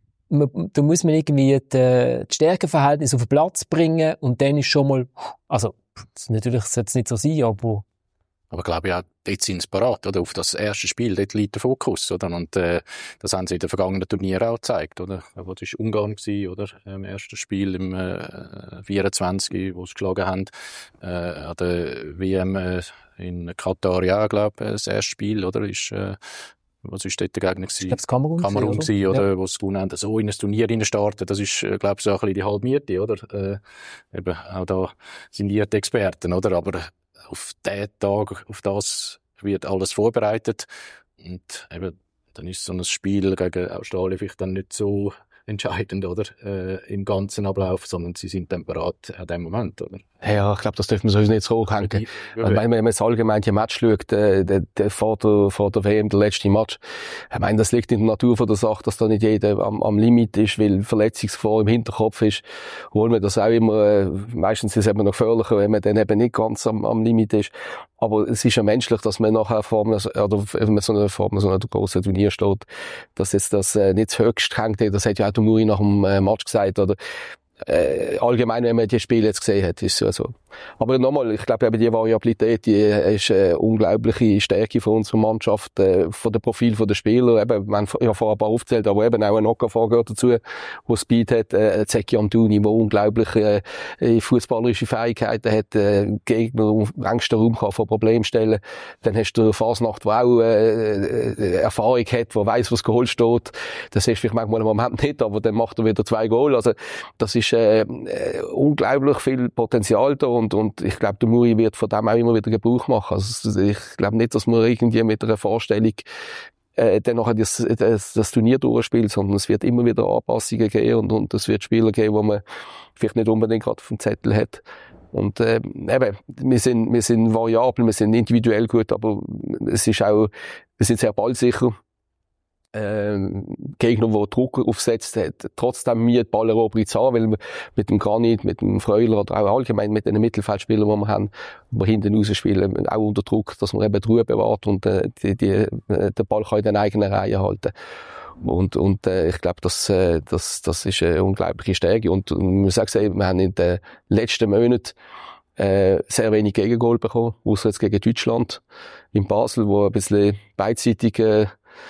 da muss man irgendwie die, die Stärkenverhältnisse auf den Platz bringen und dann ist schon mal, also, natürlich sollte es nicht so sein, aber Aber ich glaube ja, dort sind sie parat, oder? Auf das erste Spiel, dort liegt der Fokus, oder? Und, äh, das haben sie in den vergangenen Turnieren auch gezeigt, oder? Das war Ungarn gewesen, oder? Im ersten Spiel im, äh, vierundzwanzig, wo sie geschlagen haben. Äh, an der W M äh, in Katar, ja, glaube ich, das erste Spiel, oder? Ist, äh, was ist dort der Gegner gewesen? Ich glaube, es Kamerun, Kamerun gewesen, oder? Ja. Wo sie gewonnen haben, so in ein Turnier starten, das ist, glaube ich, so ein bisschen die halbe Miete, oder? Äh, eben, auch da sind die Experten, oder? Aber auf diesen Tag, auf das wird alles vorbereitet. Und eben, dann ist so ein Spiel gegen Australien vielleicht dann nicht so entscheidend, oder? Äh, im ganzen Ablauf, sondern sie sind dann bereit an dem Moment, oder? Ja, ich glaube, das dürfen wir sowieso nicht so hochhängen. Ja, wenn man, wenn man das allgemeine Match schaut, äh, der, der, vor, der, vor der W M, der letzte Match, ich meine, das liegt in der Natur von der Sache, dass da nicht jeder am, am Limit ist, weil Verletzungsgefahr im Hinterkopf ist, obwohl man das auch immer, äh, meistens ist es eben noch gefährlicher, wenn man dann eben nicht ganz am, am Limit ist. Aber es ist ja menschlich, dass man nachher vor einem, oder wenn man so einer, vor einem so einem grossen Turnier steht, dass jetzt das äh, nicht zu höchst hängt. Das hat ja auch der Muri nach dem äh, Match gesagt, oder? Äh, allgemein, wenn man die Spiele jetzt gesehen hat, ist es ja so. Aber nochmal, ich glaube, eben die Variabilität, die ist eine unglaubliche Stärke von unserer Mannschaft, äh, von dem Profil der Spieler. Eben, wir haben ja vorher ein paar aufgezählt, aber eben auch ein Okafor gehört dazu, der Speed hat, äh, Zeki Andoni, der unglaubliche äh, fußballerische Fähigkeiten hat, äh, Gegner auf engsten Raum kann vor Problemen stellen. Dann hast du Fasnacht, der auch äh, Erfahrung hat, der weiss, was geholt steht. Das ist vielleicht manchmal im Moment nicht, aber dann macht er wieder zwei Goal. Also, das ist äh, äh, unglaublich viel Potenzial da und, und ich glaube, der Muri wird von dem auch immer wieder Gebrauch machen. Also ich glaube nicht, dass man irgendwie mit einer Vorstellung äh, dann nachher das, das, das Turnier durchspielt, sondern es wird immer wieder Anpassungen geben und, und es wird Spieler geben, die man vielleicht nicht unbedingt gerade auf dem Zettel hat. Und äh, eben, wir sind, wir sind variabel, wir sind individuell gut, aber es ist auch, wir sind sehr ballsicher. Ähm, Gegner, der Druck aufsetzt, hat trotzdem mir die Balleroberung zu haben, weil wir mit dem Granit, mit dem Freuler oder auch allgemein mit den Mittelfeldspielern, die wir haben, die wir hinten rausspielen, auch unter Druck, dass man eben die Ruhe bewahrt und äh, die, die, äh, den Ball kann in den eigenen Reihen halten. Und, und äh, ich glaube, das, äh, das, das ist eine unglaubliche Stärke. Und ich muss auch sagen, wir haben in den letzten Monaten äh, sehr wenig Gegengol bekommen, außer jetzt gegen Deutschland in Basel, wo ein bisschen beidseitig äh,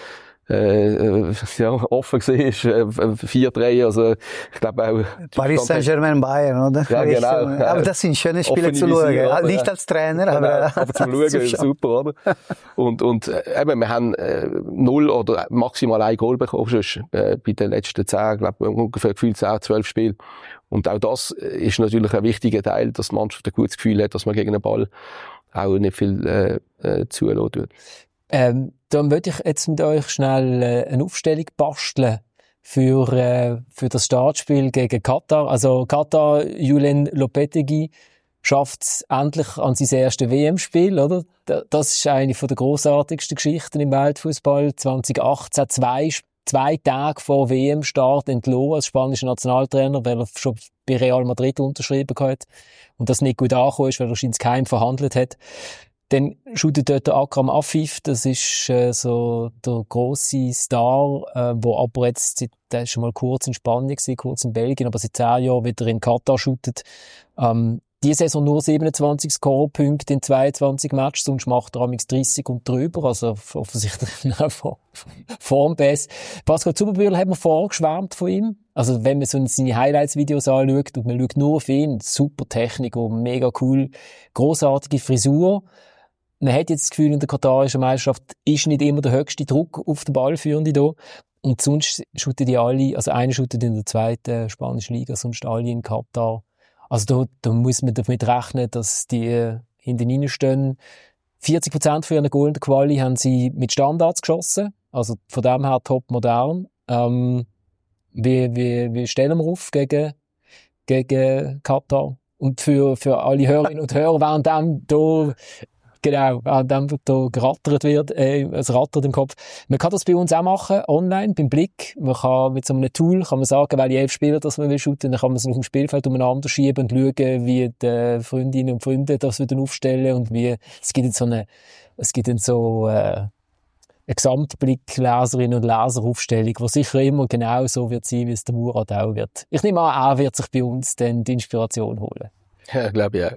Äh, ja, offen war, vier drei, also, ich glaube auch... Paris Saint-Germain, Bayern, oder? Ja, genau. Richtig. Aber das sind schöne Spiele zu schauen. Visier, nicht als Trainer, genau, aber... aber zum Schauen ist super, oder? Und, und, äh, eben, wir haben, äh, null oder maximal ein Goal bekommen, sonst, äh, bei den letzten zehn, glaube ungefähr gefühlt zehn, zwölf Spiele. Und auch das ist natürlich ein wichtiger Teil, dass die Mannschaft ein gutes Gefühl hat, dass man gegen den Ball auch nicht viel, äh, äh zulassen wird. Ähm, dann würde ich jetzt mit euch schnell äh, eine Aufstellung basteln für, äh, für das Startspiel gegen Katar. Also Katar, Julen Lopetegui schafft es endlich an sein erstes W M-Spiel, oder? Das ist eine der grossartigsten Geschichten im Weltfußball. zwanzig achtzehn, zwei, zwei Tage vor W M-Start entlassen als spanischer Nationaltrainer, weil er schon bei Real Madrid unterschrieben hat und das nicht gut angekommen ist, weil er scheinbar geheim verhandelt hat. Dann shootet dort der Akram Afif, das ist äh, so der grosse Star, äh, wo aber jetzt, der ist schon mal kurz in Spanien gewesen, kurz in Belgien, aber seit zehn Jahren wieder in Katar shootet. Ähm, diese Saison nur siebenundzwanzig Scorepunkte in zweiundzwanzig Matches, sonst macht er amigs dreissig und drüber, also offensichtlich Formbest. Pascal Zuberbühler hat mir vorgeschwärmt von ihm. Also wenn man so seine Highlights-Videos anschaut und man schaut nur auf ihn, super Technik und mega cool, grossartige Frisur. Man hat jetzt das Gefühl, in der katarischen Meisterschaft ist nicht immer der höchste Druck auf den Ballführende da. Und sonst shooten die alle, also einer shootet in der zweiten spanischen Liga, sonst alle in Katar. Also da, da muss man damit rechnen, dass die hinten reinstehen. vierzig Prozent von ihren Goal in der Quali haben sie mit Standards geschossen. Also von dem her top modern. Ähm, wie, wie, wie stellen wir auf gegen, gegen Katar? Und für, für alle Hörerinnen und Hörer, während dem da Genau, an dem da gerattert wird, äh, es rattert im Kopf. Man kann das bei uns auch machen, online, beim Blick. Man kann mit so einem Tool, kann man sagen, welche elf Spieler das man will shooten, dann kann man es auf dem Spielfeld umeinander schieben und schauen, wie die Freundinnen und Freunde das wieder aufstellen und wie, es gibt jetzt so eine, es gibt dann so, äh, eine Gesamtblick-Leserinnen und Leseraufstellung, die sicher immer genau so wird sein, wie es der Murat auch wird. Ich nehme an, er wird sich bei uns dann die Inspiration holen. Ja, glaube ich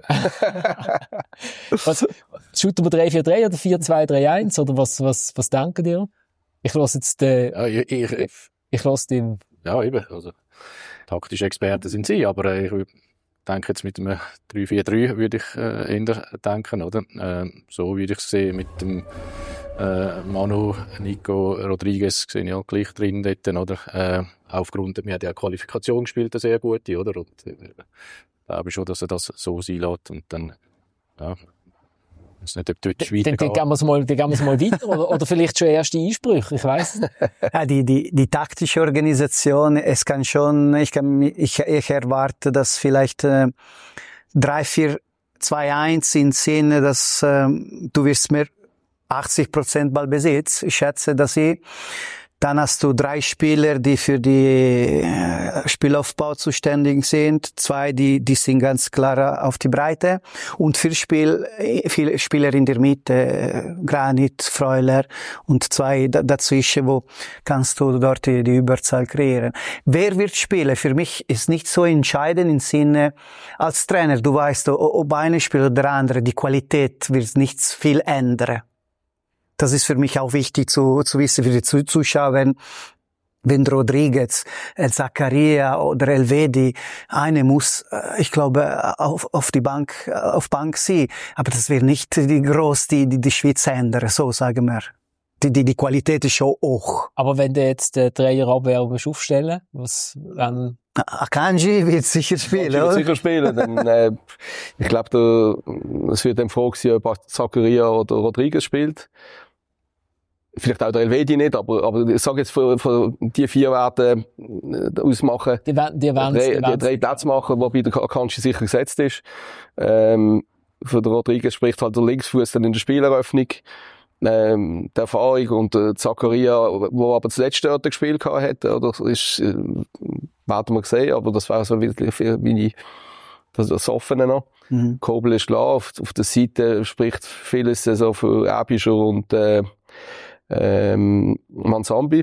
auch. was, shooten wir drei vier drei oder vier zwei drei eins oder was, was, was denken ihr? Ich lasse jetzt den, ja, ich, ich, ich, ich lasse den. Ja, eben, also, taktische Experten sind sie, aber äh, ich denke jetzt mit einem drei vier drei würde ich äh, eher denken, oder? Äh, so würde ich es sehen mit dem äh, Manu, Nico, Rodriguez sehe ich auch gleich drin dort, oder? Äh, aufgrund, wir haben ja Qualifikation gespielt, eine sehr gute, oder? Und, äh, ich glaube schon, dass er das so sein lässt und dann, ja, ich weiß nicht, ob dort die Schweiz dann, dann gehen wir es mal, dann gehen wir es mal weiter oder, oder vielleicht schon erste Einsprüche, ich weiss nicht. Ja, die, die, die taktische Organisation, es kann schon, ich kann, ich, ich erwarte, dass vielleicht, äh, drei vier zwei eins in Sinne, dass, äh, du wirst mehr achtzig Prozent Ballbesitz. Ich schätze, dass ich, dann hast du drei Spieler, die für die Spielaufbau zuständig sind. Zwei, die, die sind ganz klar auf die Breite. Und vier, Spiel, vier Spieler in der Mitte, Granit, Freuler und zwei dazwischen, wo kannst du dort die, die Überzahl kreieren. Wer wird spielen? Für mich ist nicht so entscheidend im Sinne, als Trainer, du weißt, ob einer spielt oder der andere, die Qualität wird nichts viel ändern. Das ist für mich auch wichtig zu, zu wissen für die Zuschauer, wenn, wenn Rodriguez, El Zakaria oder Elvedi, eine muss, ich glaube, auf, auf die Bank, auf Bank sie. Aber das wird nicht die groß, die, die, die Schweiz ändern, so sagen wir. die, die, die Qualität ist schon hoch. Aber wenn du jetzt den Dreierabwehr aufstellen, was, wenn... Akanji wird sicher spielen, Akanji oder? wird sicher spielen. Dann, äh, ich glaube, es wird dann Frage sein, ob Zakaria oder Rodriguez spielt. Vielleicht auch der Elvedi nicht, aber, aber ich sage jetzt, für, für die vier werden äh, ausmachen, die, die, drei, die drei Plätze machen, wobei der Akanji sicher gesetzt ist. Ähm, für den Rodriguez spricht halt der Linksfuß dann in der Spieleröffnung. Ähm, die Erfahrung und der Zakaria, wo aber zuletzt dort gespielt hat, oder, ist, äh, werden wir sehen, aber das wäre so wie, wie ich, das, das Offene noch. Mhm. Kobel ist klar, auf, auf der Seite spricht vieles so für Aebischer und, äh, ähm, Manzambi.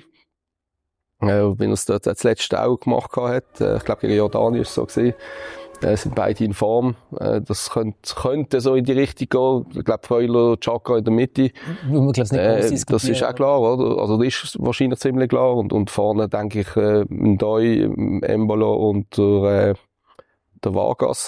Äh, wenn er es dort das letzte auch gemacht hat, äh, ich glaube gegen Jordanien ist es so gewesen. Äh, sind beide in Form. Äh, das könnte, könnte so in die Richtung gehen. Ich glaube, Freuler, Chaka in der Mitte. Man nicht äh, das ist auch klar, oder? Also, das ist wahrscheinlich ziemlich klar. Und, und vorne denke ich, äh, Ndoi, Embolo und der, äh, der Vargas.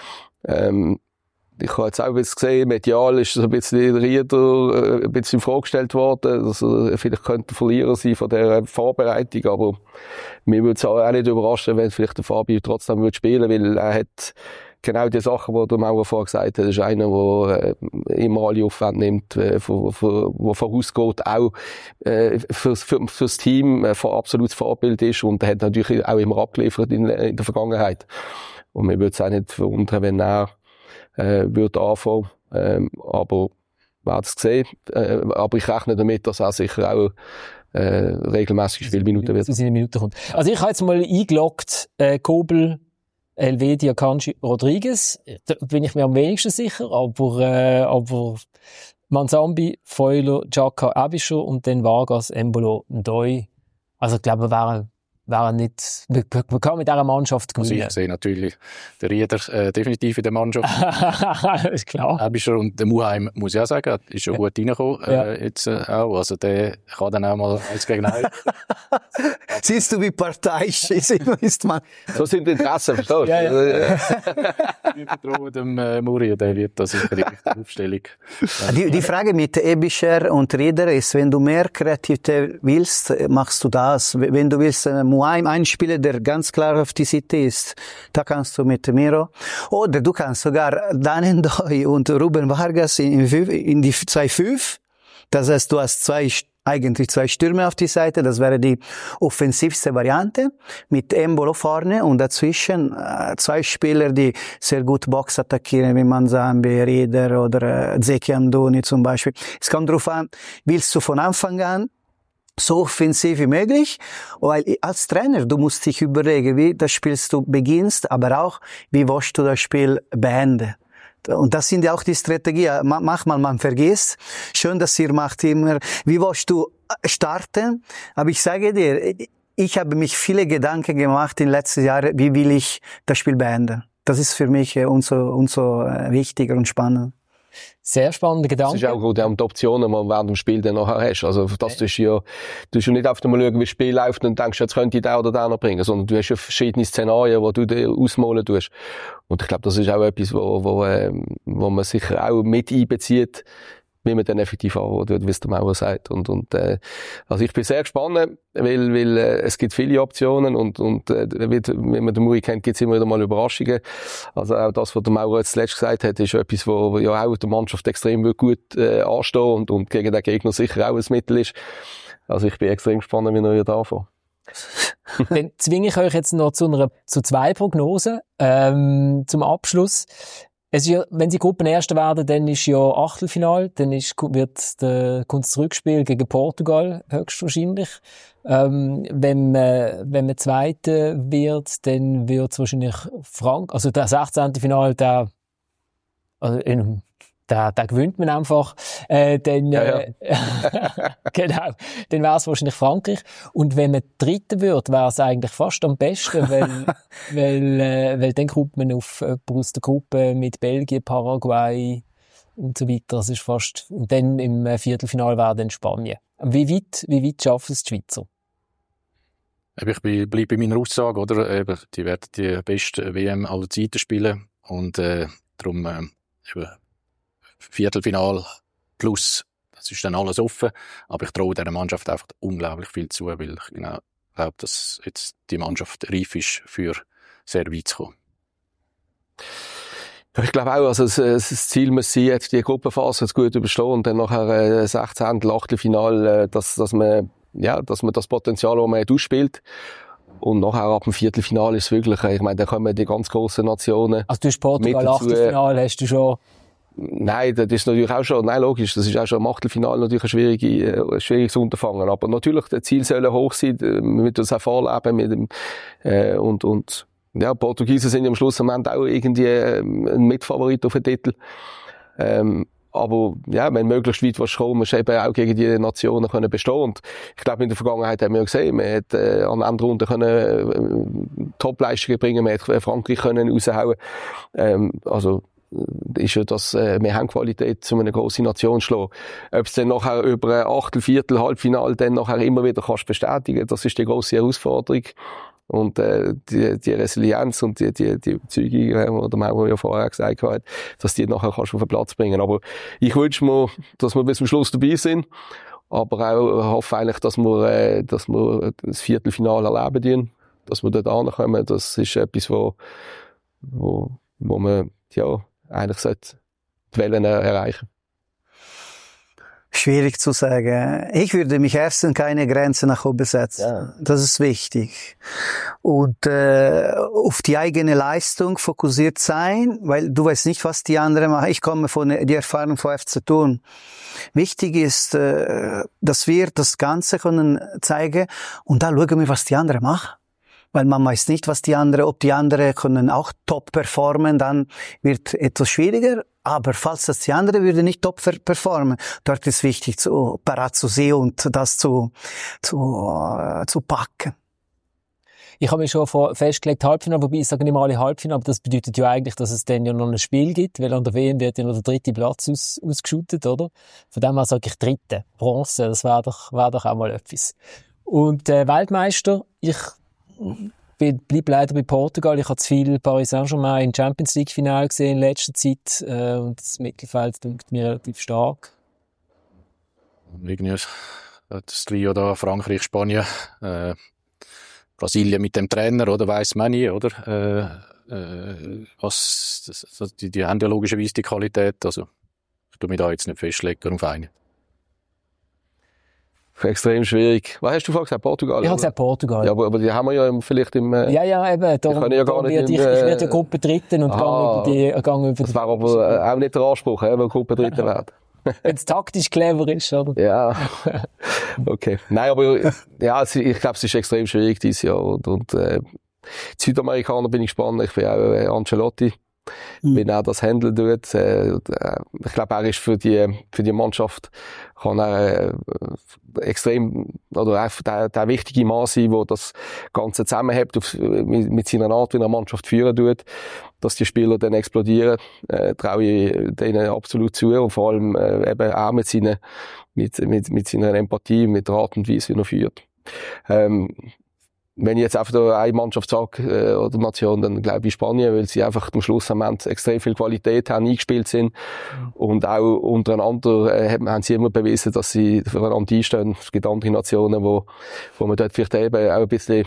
Ähm, ich habe jetzt auch ein bisschen gesehen, medial ist so ein bisschen Rieder, äh, ein bisschen vorgestellt worden, dass er vielleicht könnte Verlierer sein von dieser Vorbereitung, aber mir würde es auch nicht überraschen, wenn vielleicht der Fabio trotzdem würde spielen, weil er hat genau die Sachen, die der Maurer vorher gesagt hat, ist einer, der äh, immer alle Aufwände nimmt, äh, für, für, der vorausgeht, auch äh, fürs, für, fürs Team ein absolutes Vorbild ist und er hat natürlich auch immer abgeliefert in, in der Vergangenheit. Und mir würde es auch nicht verwundern, wenn er äh, würde anfangen, ähm, aber wir haben es gesehen, äh, aber ich rechne damit, dass er sicher auch äh, regelmäßig Spielminuten wird. Zu seinen Minuten kommt. Also ich habe jetzt mal eingeloggt, äh, Kobel, Elvedi, Akanji, Rodriguez, da bin ich mir am wenigsten sicher, aber, äh, aber Manzambi, Freuler, Xhaka, Aebischer und dann Vargas, Embolo, Ndoi. Also ich glaube, wir wären wären nicht, man kann mit dieser Mannschaft gewinnen. Also ich sehe natürlich den Rieder äh, definitiv in der Mannschaft. Ist klar. Aebischer und der Muheim, muss ich auch sagen, ist schon gut reingekommen, äh, ja. jetzt äh, auch. Also der kann dann auch mal eins gegen eins. Siehst du, wie parteiisch ist man? So sind die Interessen, verstehst du? Ja, ja. Wir vertrauen dem äh, Muri, der wird da sicher die richtige Aufstellung. Die, die Frage mit Aebischer und Rieder ist, wenn du mehr Kreativität willst, machst du das. Wenn du willst, äh, Muheim, ein Spieler, der ganz klar auf die Seite ist, da kannst du mit Miro. Oder du kannst sogar Dan Ndoi und Ruben Vargas in, in die zwei fünf. Das heißt, du hast zwei, eigentlich zwei Stürmer auf die Seite. Das wäre die offensivste Variante. Mit Embolo vorne und dazwischen äh, zwei Spieler, die sehr gut Box attackieren, wie Manzambi, Rieder oder äh, Zeki Amdouni zum Beispiel. Es kommt darauf an, willst du von Anfang an so offensiv wie möglich, weil als Trainer, du musst dich überlegen, wie das Spiel du beginnst, aber auch, wie willst du das Spiel beenden. Und das sind ja auch die Strategien. Manchmal man vergisst. Schön, dass ihr macht immer, wie willst du starten? Aber ich sage dir, ich habe mich viele Gedanken gemacht in den letzten Jahren, wie will ich das Spiel beenden. Das ist für mich umso, umso wichtiger und spannend. Sehr spannende Gedanke. Das ist auch gut, die Optionen, die du während dem Spiel dann nachher hast. Also, das tust du ja, du hast ja nicht einfach mal schauen, wie das Spiel läuft und denkst, jetzt könnte ich den oder den noch bringen, sondern du hast ja verschiedene Szenarien, die du dir ausmalen tust. Und ich glaube, das ist auch etwas, wo, wo, äh, wo man sicher auch mit einbezieht, wie man dann effektiv arbeitet, wie es der Maurer sagt. Und, und, äh, also ich bin sehr gespannt, weil, weil, äh, es gibt viele Optionen und, und, äh, wie, wie man den Muri kennt, gibt es immer wieder mal Überraschungen. Also auch das, was der Maurer jetzt zuletzt gesagt hat, ist etwas, wo ja auch der Mannschaft extrem gut, äh, anstehen und, und gegen den Gegner sicher auch ein Mittel ist. Also ich bin extrem gespannt, wie er da anfängt. Dann zwinge ich euch jetzt noch zu einer, zu zwei Prognosen, ähm, zum Abschluss. Es ist ja, wenn sie Gruppenerster werden, dann ist ja Achtelfinal, dann ist, wird der, kommt das Rückspiel gegen Portugal höchstwahrscheinlich. Ähm, wenn man, wenn man Zweiter wird, dann wird es wahrscheinlich Frank, also der sechzehnte Finale, der, also in, der, der gewinnt man einfach, äh, dann, ja, äh, ja. Genau, dann wäre es wahrscheinlich Frankreich. Und wenn man Dritter wird, wäre es eigentlich fast am besten, weil, weil, äh, weil dann kommt man auf jemanden aus der Gruppe mit Belgien, Paraguay und so weiter. Das ist fast, und dann im Viertelfinale wäre dann Spanien. Wie weit, wie weit schaffen es die Schweizer? Ich bleibe bei meiner Aussage, oder? Eben, die werden die beste W M aller Zeiten spielen und, äh, darum, äh, eben, Viertelfinal plus es ist dann alles offen, aber ich traue dieser Mannschaft einfach unglaublich viel zu, weil ich genau glaube, dass jetzt die Mannschaft reif ist, für sehr weit zu kommen. Ja, ich glaube auch, also das, das Ziel muss sein, jetzt die Gruppenphase gut überstehen und dann nachher äh, sechzehnte Achtelfinale, äh, dass, dass man, ja, dass man das Potenzial, das man ausspielt. Und nachher ab dem Viertelfinale ist es wirklich, ich meine, da kommen die ganz grossen Nationen. Also du hast Portugal Achtelfinale, hast du schon? Nein, das ist natürlich auch schon, nein, logisch, das ist auch schon im Achtelfinale natürlich ein, schwierige, ein schwieriges Unterfangen. Aber natürlich, das Ziel soll hoch sein, wir müssen das auch vorleben mit dem, äh, und, und, ja, Portugiesen sind ja am Schluss am Ende auch irgendwie ein Mitfavorit auf den Titel. Ähm, aber, ja, wenn möglichst weit was kommen, musst du eben auch gegen die Nationen können bestehen. Und ich glaube, in der Vergangenheit haben wir gesehen, man hat, äh, an Endrunden können, äh, Topleistungen bringen, man hat Frankreich können raushauen. Ähm, also, ist ja das, äh, wir haben Qualität, um eine grosse Nation zu schlagen. Ob es dann nachher über ein Achtel, Viertel, Halbfinale dann nachher immer wieder kannst bestätigen, das ist die grosse Herausforderung. Und äh, die, die Resilienz und die, die, die Überzeugung, äh, oder Mauro ja vorher gesagt hat, dass die nachher kannst du auf den Platz bringen. Aber ich wünsche mir, dass wir bis zum Schluss dabei sind. Aber auch hoffe eigentlich, dass wir, äh, dass wir das Viertelfinale erleben dürfen. Dass wir dort ankommen. Das ist etwas, wo, wo, wo man, ja, eigentlich sollte die Wellen erreichen. Schwierig zu sagen. Ich würde mich erstens keine Grenze nach oben setzen. Ja. Das ist wichtig. Und äh, auf die eigene Leistung fokussiert sein, weil du weißt nicht, was die anderen machen. Ich komme von der Erfahrung von F C Thun. Wichtig ist, äh, dass wir das Ganze können zeigen und da schauen wir, was die anderen machen. Weil man weiß nicht, was die anderen, ob die anderen können auch top performen, dann wird etwas schwieriger. Aber falls das die andere würde nicht top performen, dort ist wichtig, zu, parat zu sehen und das zu, zu, äh, zu packen. Ich habe mir schon vor festgelegt, Halbfinale, wobei ich sage nicht mal alle Halbfinale, aber das bedeutet ja eigentlich, dass es dann ja noch ein Spiel gibt, weil an der W M wird ja noch der dritte Platz aus, ausgeschüttet, oder? Von dem her sage ich dritte, Bronze, das wäre doch, wäre doch auch mal etwas. Und äh, Weltmeister, ich bleib leider bei Portugal. Ich habe zu viel Paris Saint-Germain im Champions League Finale gesehen in letzter Zeit. Äh, und das Mittelfeld dünkt mir relativ stark. Irgendwie das Trio da, Frankreich, Spanien, äh, Brasilien mit dem Trainer, oder weiss man nie, oder? Äh, äh, was, das, die, die haben ja logischerweise die Qualität. Also, ich tu mich da jetzt nicht festlegen auf einen. Extrem schwierig. Was hast du vorhin gesagt? Portugal? Ich habe gesagt Portugal. Ja, aber, aber die haben wir ja vielleicht im... Äh, ja, ja, eben. Darum, ja gar nicht wird im, ich, ich werde ja Gruppe Dritten und ah, gehe über die... Gang über das wäre aber äh, auch nicht der Anspruch, äh, wenn Gruppe Dritten werden. Wenn es taktisch clever ist, oder? Ja. Okay. Nein, aber ja, ich glaube, es ist extrem schwierig dieses Jahr. Und, und äh, die Südamerikaner bin ich gespannt. Ich bin auch äh, Ancelotti. Mhm. Wenn er das handeln tut, äh, ich glaube, er ist für die, für die Mannschaft, kann er, äh, extrem, oder auch der, der wichtige Mann sein, der das Ganze zusammenhält, auf, mit, mit seiner Art, wie er eine Mannschaft führen tut, dass die Spieler dann explodieren, äh, traue ich denen absolut zu, und vor allem, äh, eben auch mit seiner, mit, mit, mit seiner Empathie, mit der Art und Weise, wie er führt. Ähm, Wenn ich jetzt einfach eine Mannschaft sage, äh, oder Nation, dann glaube ich Spanien, weil sie einfach am Schluss am Ende extrem viel Qualität haben, eingespielt sind. Mhm. Und auch untereinander äh, haben sie immer bewiesen, dass sie füreinander einstehen. Es gibt andere Nationen, wo, wo man dort vielleicht eben auch ein bisschen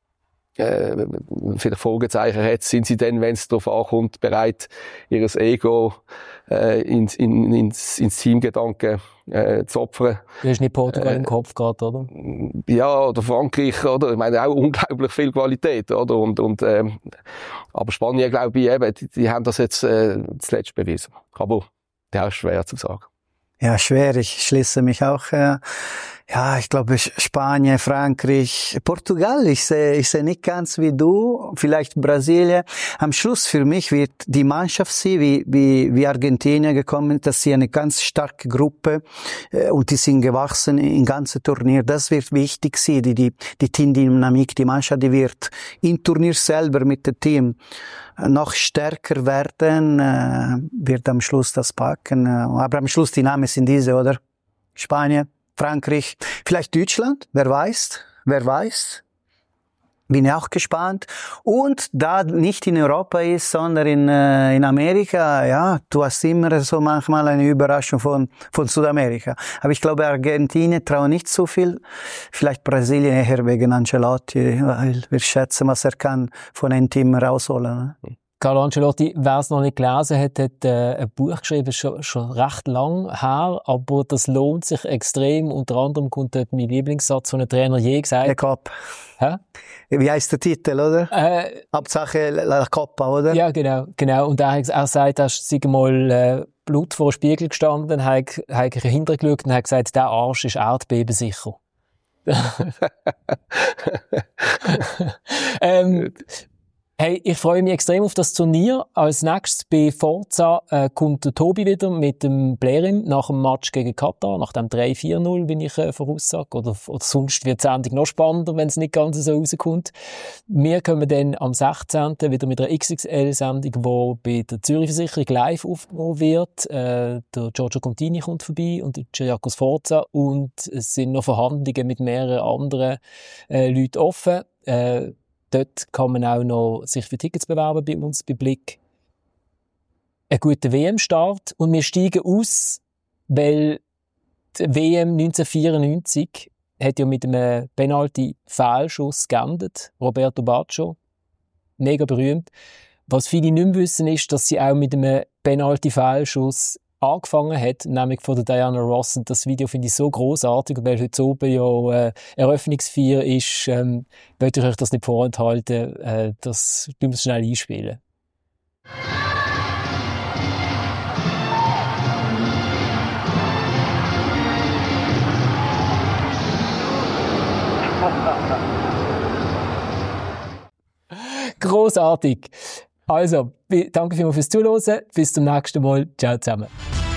äh, vielleicht Fragezeichen hat. Sind sie denn, wenn es darauf ankommt, bereit, ihr Ego äh, ins, in, ins, ins Teamgedanken äh, zu opfern? Du hast nicht Portugal äh, im Kopf gehabt, oder? Ja, oder Frankreich, oder? Ich meine, auch unglaublich viel Qualität, oder? Und, und, ähm, aber Spanien, glaube ich, eben, die, die haben das jetzt äh, zuletzt bewiesen. Aber der ist schwer zu sagen. Ja, schwer. Ich schließe mich auch. Äh, ja, ich glaube Spanien, Frankreich, Portugal. Ich sehe, ich sehe nicht ganz wie du. Vielleicht Brasilien. Am Schluss für mich wird die Mannschaft sein, wie wie wie Argentinien gekommen, dass sie eine ganz starke Gruppe äh, und die sind gewachsen im ganzen Turnier. Das wird wichtig sein, die die die Teamdynamik, die Mannschaft, die wird im Turnier selber mit dem Team noch stärker werden, äh, wird am Schluss das packen. Aber am Schluss die Namen sind diese, oder? Spanien, Frankreich, vielleicht Deutschland, wer weiß, wer weiß. Bin ich auch gespannt. Und da nicht in Europa ist, sondern in, äh, in Amerika, ja, du hast immer so manchmal eine Überraschung von, von Südamerika. Aber ich glaube, Argentinien trauen nicht so viel. Vielleicht Brasilien eher wegen Ancelotti, weil wir schätzen, was er kann von einem Team rausholen. Ne? Carlo Ancelotti, wer es noch nicht gelesen hat, hat äh, ein Buch geschrieben, schon, schon recht lang her, aber das lohnt sich extrem. Unter anderem kommt dort mein Lieblingssatz von einem Trainer je gesagt. Der Cup. Hä? Wie heisst der Titel, oder? Äh, Hauptsache La Coppa, oder? Ja, genau, genau. Und er, er sagt, er sei mal äh, Blut vor dem Spiegel gestanden, hat, hat hintergeschaut und hat gesagt, der Arsch ist erdbebensicher. ähm, Hey, ich freue mich extrem auf das Turnier. Als nächstes bei Forza äh, kommt der Tobi wieder mit dem Blerim nach dem Match gegen Katar, nach dem drei vier null, wie ich äh, voraussage. Oder, oder sonst wird die Sendung noch spannender, wenn es nicht ganz so rauskommt. Wir kommen dann am sechzehnten wieder mit einer X X L-Sendung, die bei der Zürich Versicherung live aufgenommen wird. Äh, der Giorgio Contini kommt vorbei und der Ciriaco Sforza. Und es sind noch Verhandlungen mit mehreren anderen äh, Leuten offen. Äh, Dort kann man auch noch sich für Tickets bewerben bei uns, bei Blick. Ein guter W M-Start. Und wir steigen aus, weil die W M neunzehnhundertvierundneunzig hat ja mit einem Penalty-Fehlschuss geendet. Roberto Baggio. Mega berühmt. Was viele nicht mehr wissen, ist, dass sie auch mit einem Penalty-Fehlschuss angefangen hat, nämlich von der Diana Ross. Und das Video finde ich so grossartig, weil heute oben ja äh, Eröffnungsfeier ist, ähm, wollte ich euch das nicht vorenthalten, äh, das müssen wir schnell einspielen. Grossartig! Also, danke vielmals fürs Zuhören. Bis zum nächsten Mal. Ciao zusammen.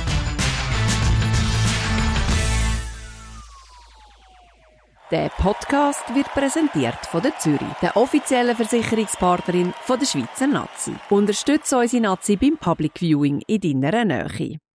Der Podcast wird präsentiert von der Zürich, der offiziellen Versicherungspartnerin von der Schweizer Nazi. Unterstütze unsere Nazi beim Public Viewing in deiner Nähe.